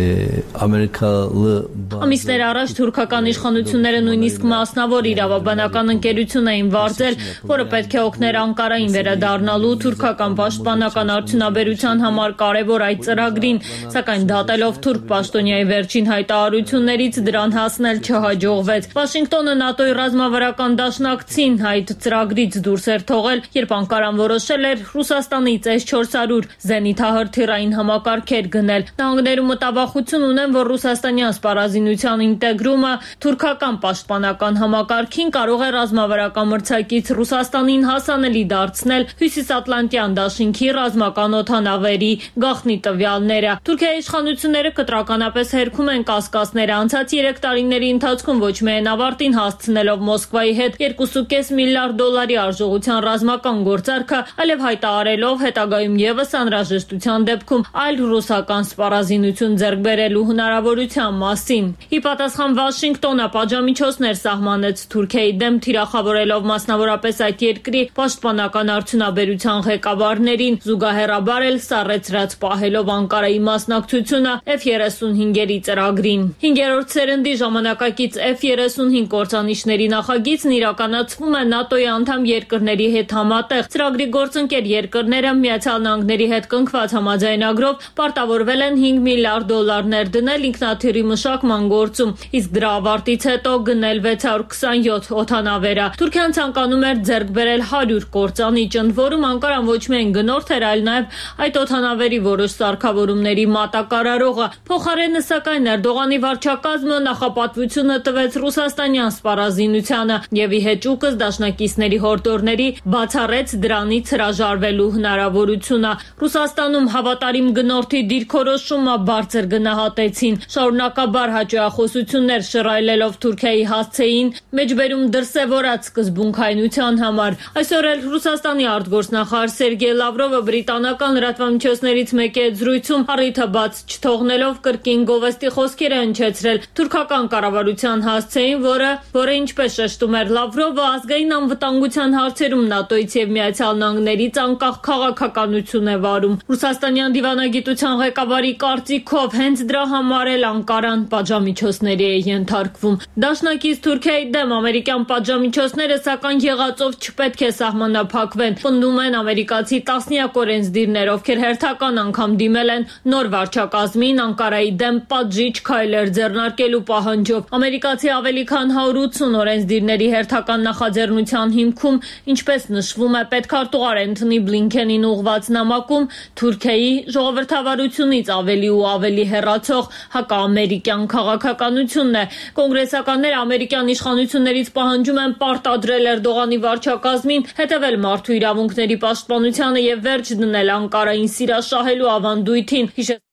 Amerikalı Ամիսներ առաջ թուրքական իշխանությունները նույնիսկ մասնավոր իրավաբանական ընկերություն էին վարձել, որը պետք է օգներ Անկարային վերադառնալու թուրքական պաշտպանական արդյունաբերության համար կարևոր այդ ծրագրին, սակայն դատելով թուրք պաշտոնյայի վերջին հայտարարություններից դրան հասնել չհաջողվեց։ Վաշինգտոնը ՆԱՏՕ-ի ռազմավարական դաշնակցին այդ ծրագրից դուրս էր թողել, երբ Անկարան որոշել էր Ռուսաստանից էս չորս հարյուր զենիթահրթիռային համակարգեր գնել։ Նահանգներում մտավախություն ունեն, որ ռուսաստանյան սպառազինության ինտեգրումը թուրքական պաշտպանական համակարգին կարող է ռազմավարական մրցակից Ռուսաստանին հասանելի դարձնել Հյուսիսատլանտյան դաշինքի ռազմական օդանավերի գաղտնի տվյալները։ Թուրքիայի իշխանությունները կտրականապես հերքում են կասկածները անցած երեք տարիների ընթացքում ոչ միայն ավարտին հասցնելով Մոսկվայի հետ երկու կես միլիարդ դոլարի արժողության ռազմական գործարքը, այլև հայտարարելով հետագայում եւս անհրաժեշտության դեպքում այլ ռուսական սպառազինություն ձեռք բերելու հնարավորության մասին։ Ի պատասխան Վաշինգտոնը պատժամիջոցներ սահմանեց Թուրքիայի դեմ, թիրախավորելով մասնավորապես այդ երկրի պաշտպանական արդյունաբերության ղեկավարներին, զուգահեռաբար էլ սառեցրած պահելով Անկարայի մասնակցությունը Էֆ երեսունհինգերի ծրագրին։ Հինգերորդ սերնդի ժամանակակից Էֆ երեսունհինգ կործանիչների նախագիծն իրականացվում է ՆԱՏՕ-ի անդամ երկրների հետ համատեղ։ Ծրագրի գործընկեր երկրները Միացյալ Նահանգների հետ կնքված համաձայնագրով պարտավորվել են հինգ միլիարդ դոլարներ դնել ինքնաթիռի մշակման գործում, իսկ դրա ավարտից հետո գնել վեց հարյուր քսանյոթ օդանավերը։ Թուրքիան ցանկանում էր ձեռք բերել հարյուր կործանիչ, ընդ որում Անկարան ոչ միայն գնորդ էր, այլ նաև այդ օդանավերի որոշ սարքավորումների մատակարարողը։ Փոխարենը սակայն Էրդողանի վարչակազմը նախապատվությունը տվեց ռուսաստանյան սպառազինությանը եւ ի հեճուկս դաշնակիցների հորդորների բացառեց դրանից հրաժարվելու հնարավորությունը։ Ռուսաստանում հավատարիմ գնորդի դիրքորոշումը բարձր գնահատեցին։ Շարունակաբար հաճախոսություններ շռայլելով Թուրքիայի հասցեին մեջբերում դրսևորած սկզբունքայնության համար։ Այսօր էլ Ռուսաստանի արտգործնախարար Սերգեյ Լավրովը բրիտանական լրատվամիջոցներից մեկի հետ զրույցում առիթը բաց չթողնելով կրկին գովեստի խոսքեր է հնչեցրել թուրքական կառավարության հասցեին, որը, որը ինչպես շեշտում էր Լավրովը, ազգային անվտանգության հարցերում ՆԱՏՕ-ից եւ Միացյալ Նահանգներից անկախ քաղաքականություն է վարում։ Ռուսաստանյան դիվանագիտության ղեկավարի կարծիքով հենց դրա համար էլ Անկարան պատժամիջոցների է ենթարկվում։ Դաշնակից Թուրքիայի դեմ ամերիկյան պատժամիջոցները սակայն եղածով չպետք է սահմանափակվեն։ Պնդում են ամերիկացի տասնյակ օրենսդիրներ, ովքեր հերթական անգամ դիմել են նոր վարչակազմին Անկարայի դեմ պատժիչ քայլեր ձեռնարկելու պահանջով։ Ամերիկացի ավելի քան հարյուր ութսուն օրենսդիրների հերթական նախաձեռնության հիմքում, ինչպես նշվում է պետքարտուղար Էնթոնի Բլինքենին ուղղված նամակում, Թուրքիայի ժողովրդավարությունից ավելի ու ավելի հեռացող հակաամերիկյան քաղաքականությունն է։ Կոնգրեսականները ամերիկյան իշխանություններից պահանջում են պարտադրել Էրդողանի վարչակազմին հետևել մարդու իրավունքների պաշտպանությանը եւ վերջ դնել Անկարային սիրաշահելու ավանդույթին։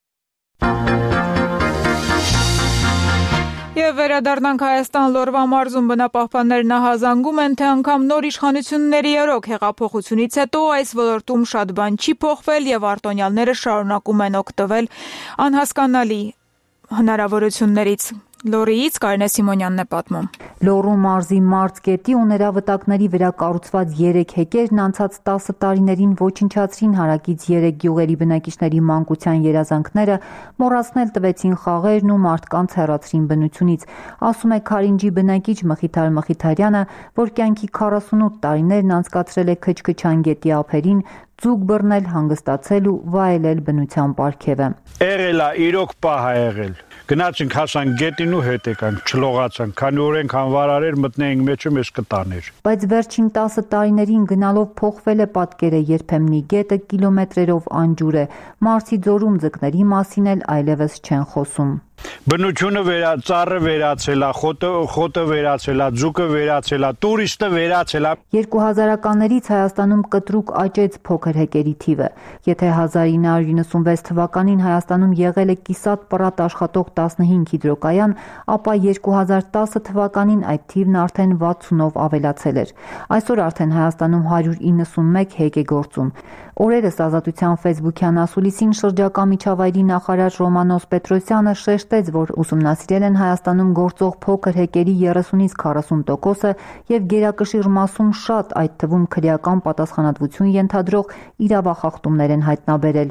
Եվ վերադառնանք Հայաստան Լոռվա մարզում բնապահպաններն ահազանգում են, թե անգամ նոր իշխանությունների երոք հեղափոխությունից հետո այս ոլորտում շատ բան չի փոխվել եւ արտոնյալները շարունակում են օգտվել անհասկանալի հնարավորություններից։ Լոռիից Կարինե Սիմոնյանն է պատմում։ Լոռու մարզի Մարզկետի ու նրա վտակների վրա կառուցված երեք հեկերն անցած տասը տարիներին ոչնչացրին հարակից երեք գյուղերի բնակիչների մանկության երազանքները, մոռացնել տվեցին խաղերն ու մարդկանց հեռացրին բնությունից, ասում է Քարինջի բնակիչ Մխիթար Մխիթարյանը, որ կյանքի քառասունութ տարիներն անցկացրել է Քչքչան գետի ափերին, ձուկ բռնել, հանգստացել ու վայելել բնության պարգևը։ Եղել է իրոք պահ է եղել։ Գնացինք հասանք գետին ու հետ եկանք, չլողացանք, քանի որ ենք անվարարեր մտնեինք մեջը մեզ կտաներ։ Բայց վերջին տասը տարիներին գնալով փոխվել է պատկերը, երբեմնի գետը կիլոմետրերով անջուր է, Մարսի ձորում ձկների մասին էլ այլևս չեն խոսում։ Բնությունը վերա, ծառը վերացել է, խոտը, խոտը վերացել է, ձուկը վերացել է, տուրիստը վերացել է։ երկու հազարականներից Հայաստանում կտրուկ աճեց փոքր հեկերի թիվը։ Եթե հազար ինը հարյուր իննսունվեց թվականին Հայաստանում եղել է կիսատ պռատ աշխատող տասնհինգ հիդրոկայան, ապա երկու հազար տասը թվականին այդ թիվն արդեն վաթսունով ավելացել էր։ Այսօր արդեն Հայաստանում հարյուր իննսունմեկ հեկ է գործում։ Օրերս Ազատության ֆեյսբուքյան ասուլիսին շրջակա միջավայրի նախարար Ռոմանոս Պետրոսյանը շեշտեց, որ ուսումնասիրել են Հայաստանում գործող փոքր հեկերի երեսունից քառասուն տոկոսը եւ գերակշիռ մասում շատ, այդ թվում քրեական պատասխանատվություն ենթադրող իրավախախտումներ են հայտնաբերել։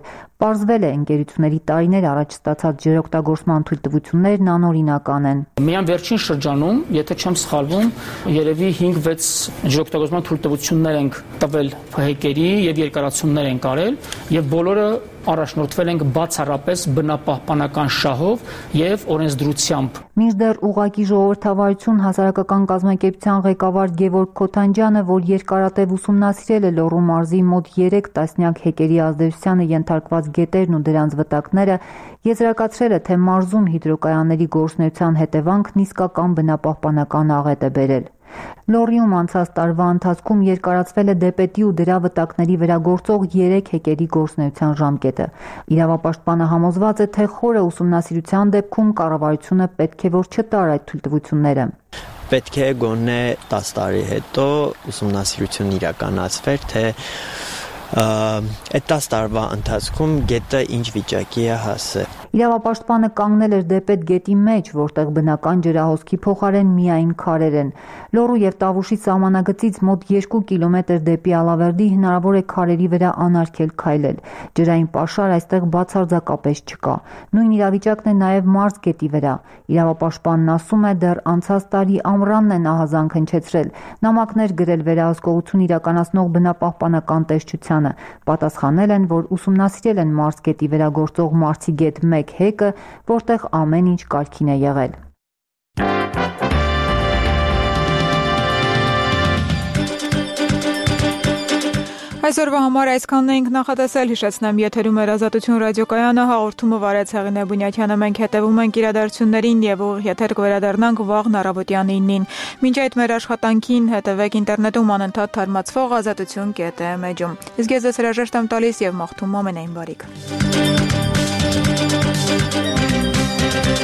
Պարզվել է, ընկերությունների տարիներ առաջ ստացած ջրօգտագործման թույլտվություններն անօրինական են։ Միայն վերջին շրջանում, եթե չեմ սխալվում, երևի հինգ-վեց ջրօգտագործման թույլտվություններ ենք տվել հեկերի եւ երկարացումներ ենք արել եւ բոլորը առաջնորդվել ենք բացառապես բնապահպանական շահով եւ օրենսդրությամբ։ Մինչդեռ ուղղակի ժողովրդավարություն հասարակական կազմակերպության ղեկավար Գևորգ Քոթանջյանը, որ երկարատև ուսումնասիրել է Լոռու մարզի մոտ երեք տասնյակ հեկերի ազդեցությանը ենթարկված գետերն ու դրանց վտակները, եզրակացրել է, թե մարզում հիդրոկայանների գործունեության հետևանքն իսկական բնապահպանական աղետ է բերել։ Լոռիում անցած տարվա ընթացքում երկարացվել է դեպետի ու դրա վտակների վրա գործող երեք հեկերի գործունեության ժամկետը։ Իրավապաշտպանը համոզված է, թե խորը ուսումնասիրության դեպքում կառավարությունը պետք է որ չտար այդ թույլտվությունները։ Պետք է գոնե տասը տարի հետո ուսումնասիրություն իրականացվեր, թե այդ տասը տարվա ընթացքում գետը ինչ վիճակի է հասել։ Իրավապաշտպանը կանգնել էր դեպետ գետի մեջ, որտեղ բնական ջրահոսքի փոխարեն միայն քարեր են։ Լոռու եւ Տավուշի սահմանագծից մոտ երկու կիլոմետր դեպի Ալավերդի հնարավոր է քարերի վրա անարգել քայլել։ Ջրային պաշար այստեղ բացարձակապես չկա։ Նույն իրավիճակն է նաեւ Մարզ գետի վրա։ Իրավապաշտպանն ասում է, դեռ անցած տարի ամռանն է նահազանգ հնչեցրել, նամակներ գրել վերահսկողություն իրականացնող բնապահպանական տեսչությանը։ Պատասխանել են, որ ուսումնասիրել են Մարզ գետի վրա գործող Մարզի գետ մեկ հեկը, որտեղ ամեն ինչ կարգին է եղել։ Այսօրվա համար այսքանն էինք նախատեսել, հիշեցնեմ, եթերում էր Ազատություն ռադիոկայանը, հաղորդումը վարեց Հեղինե Բունյաթյանը, մենք հետևում ենք իրադարձություններին եւ ուղիղ եթեր կվերադառնանք վաղն առավոտյան իննին։ Մինչ այդ մեր աշխատանքին հետևեք ինտերնետում անընդհատ թարմացվող ազատություն կետ էմ էջում։ Իսկ ես ձեզ հրաժեշտ եմ տալիս եւ մաղթում ամենայն բարիք։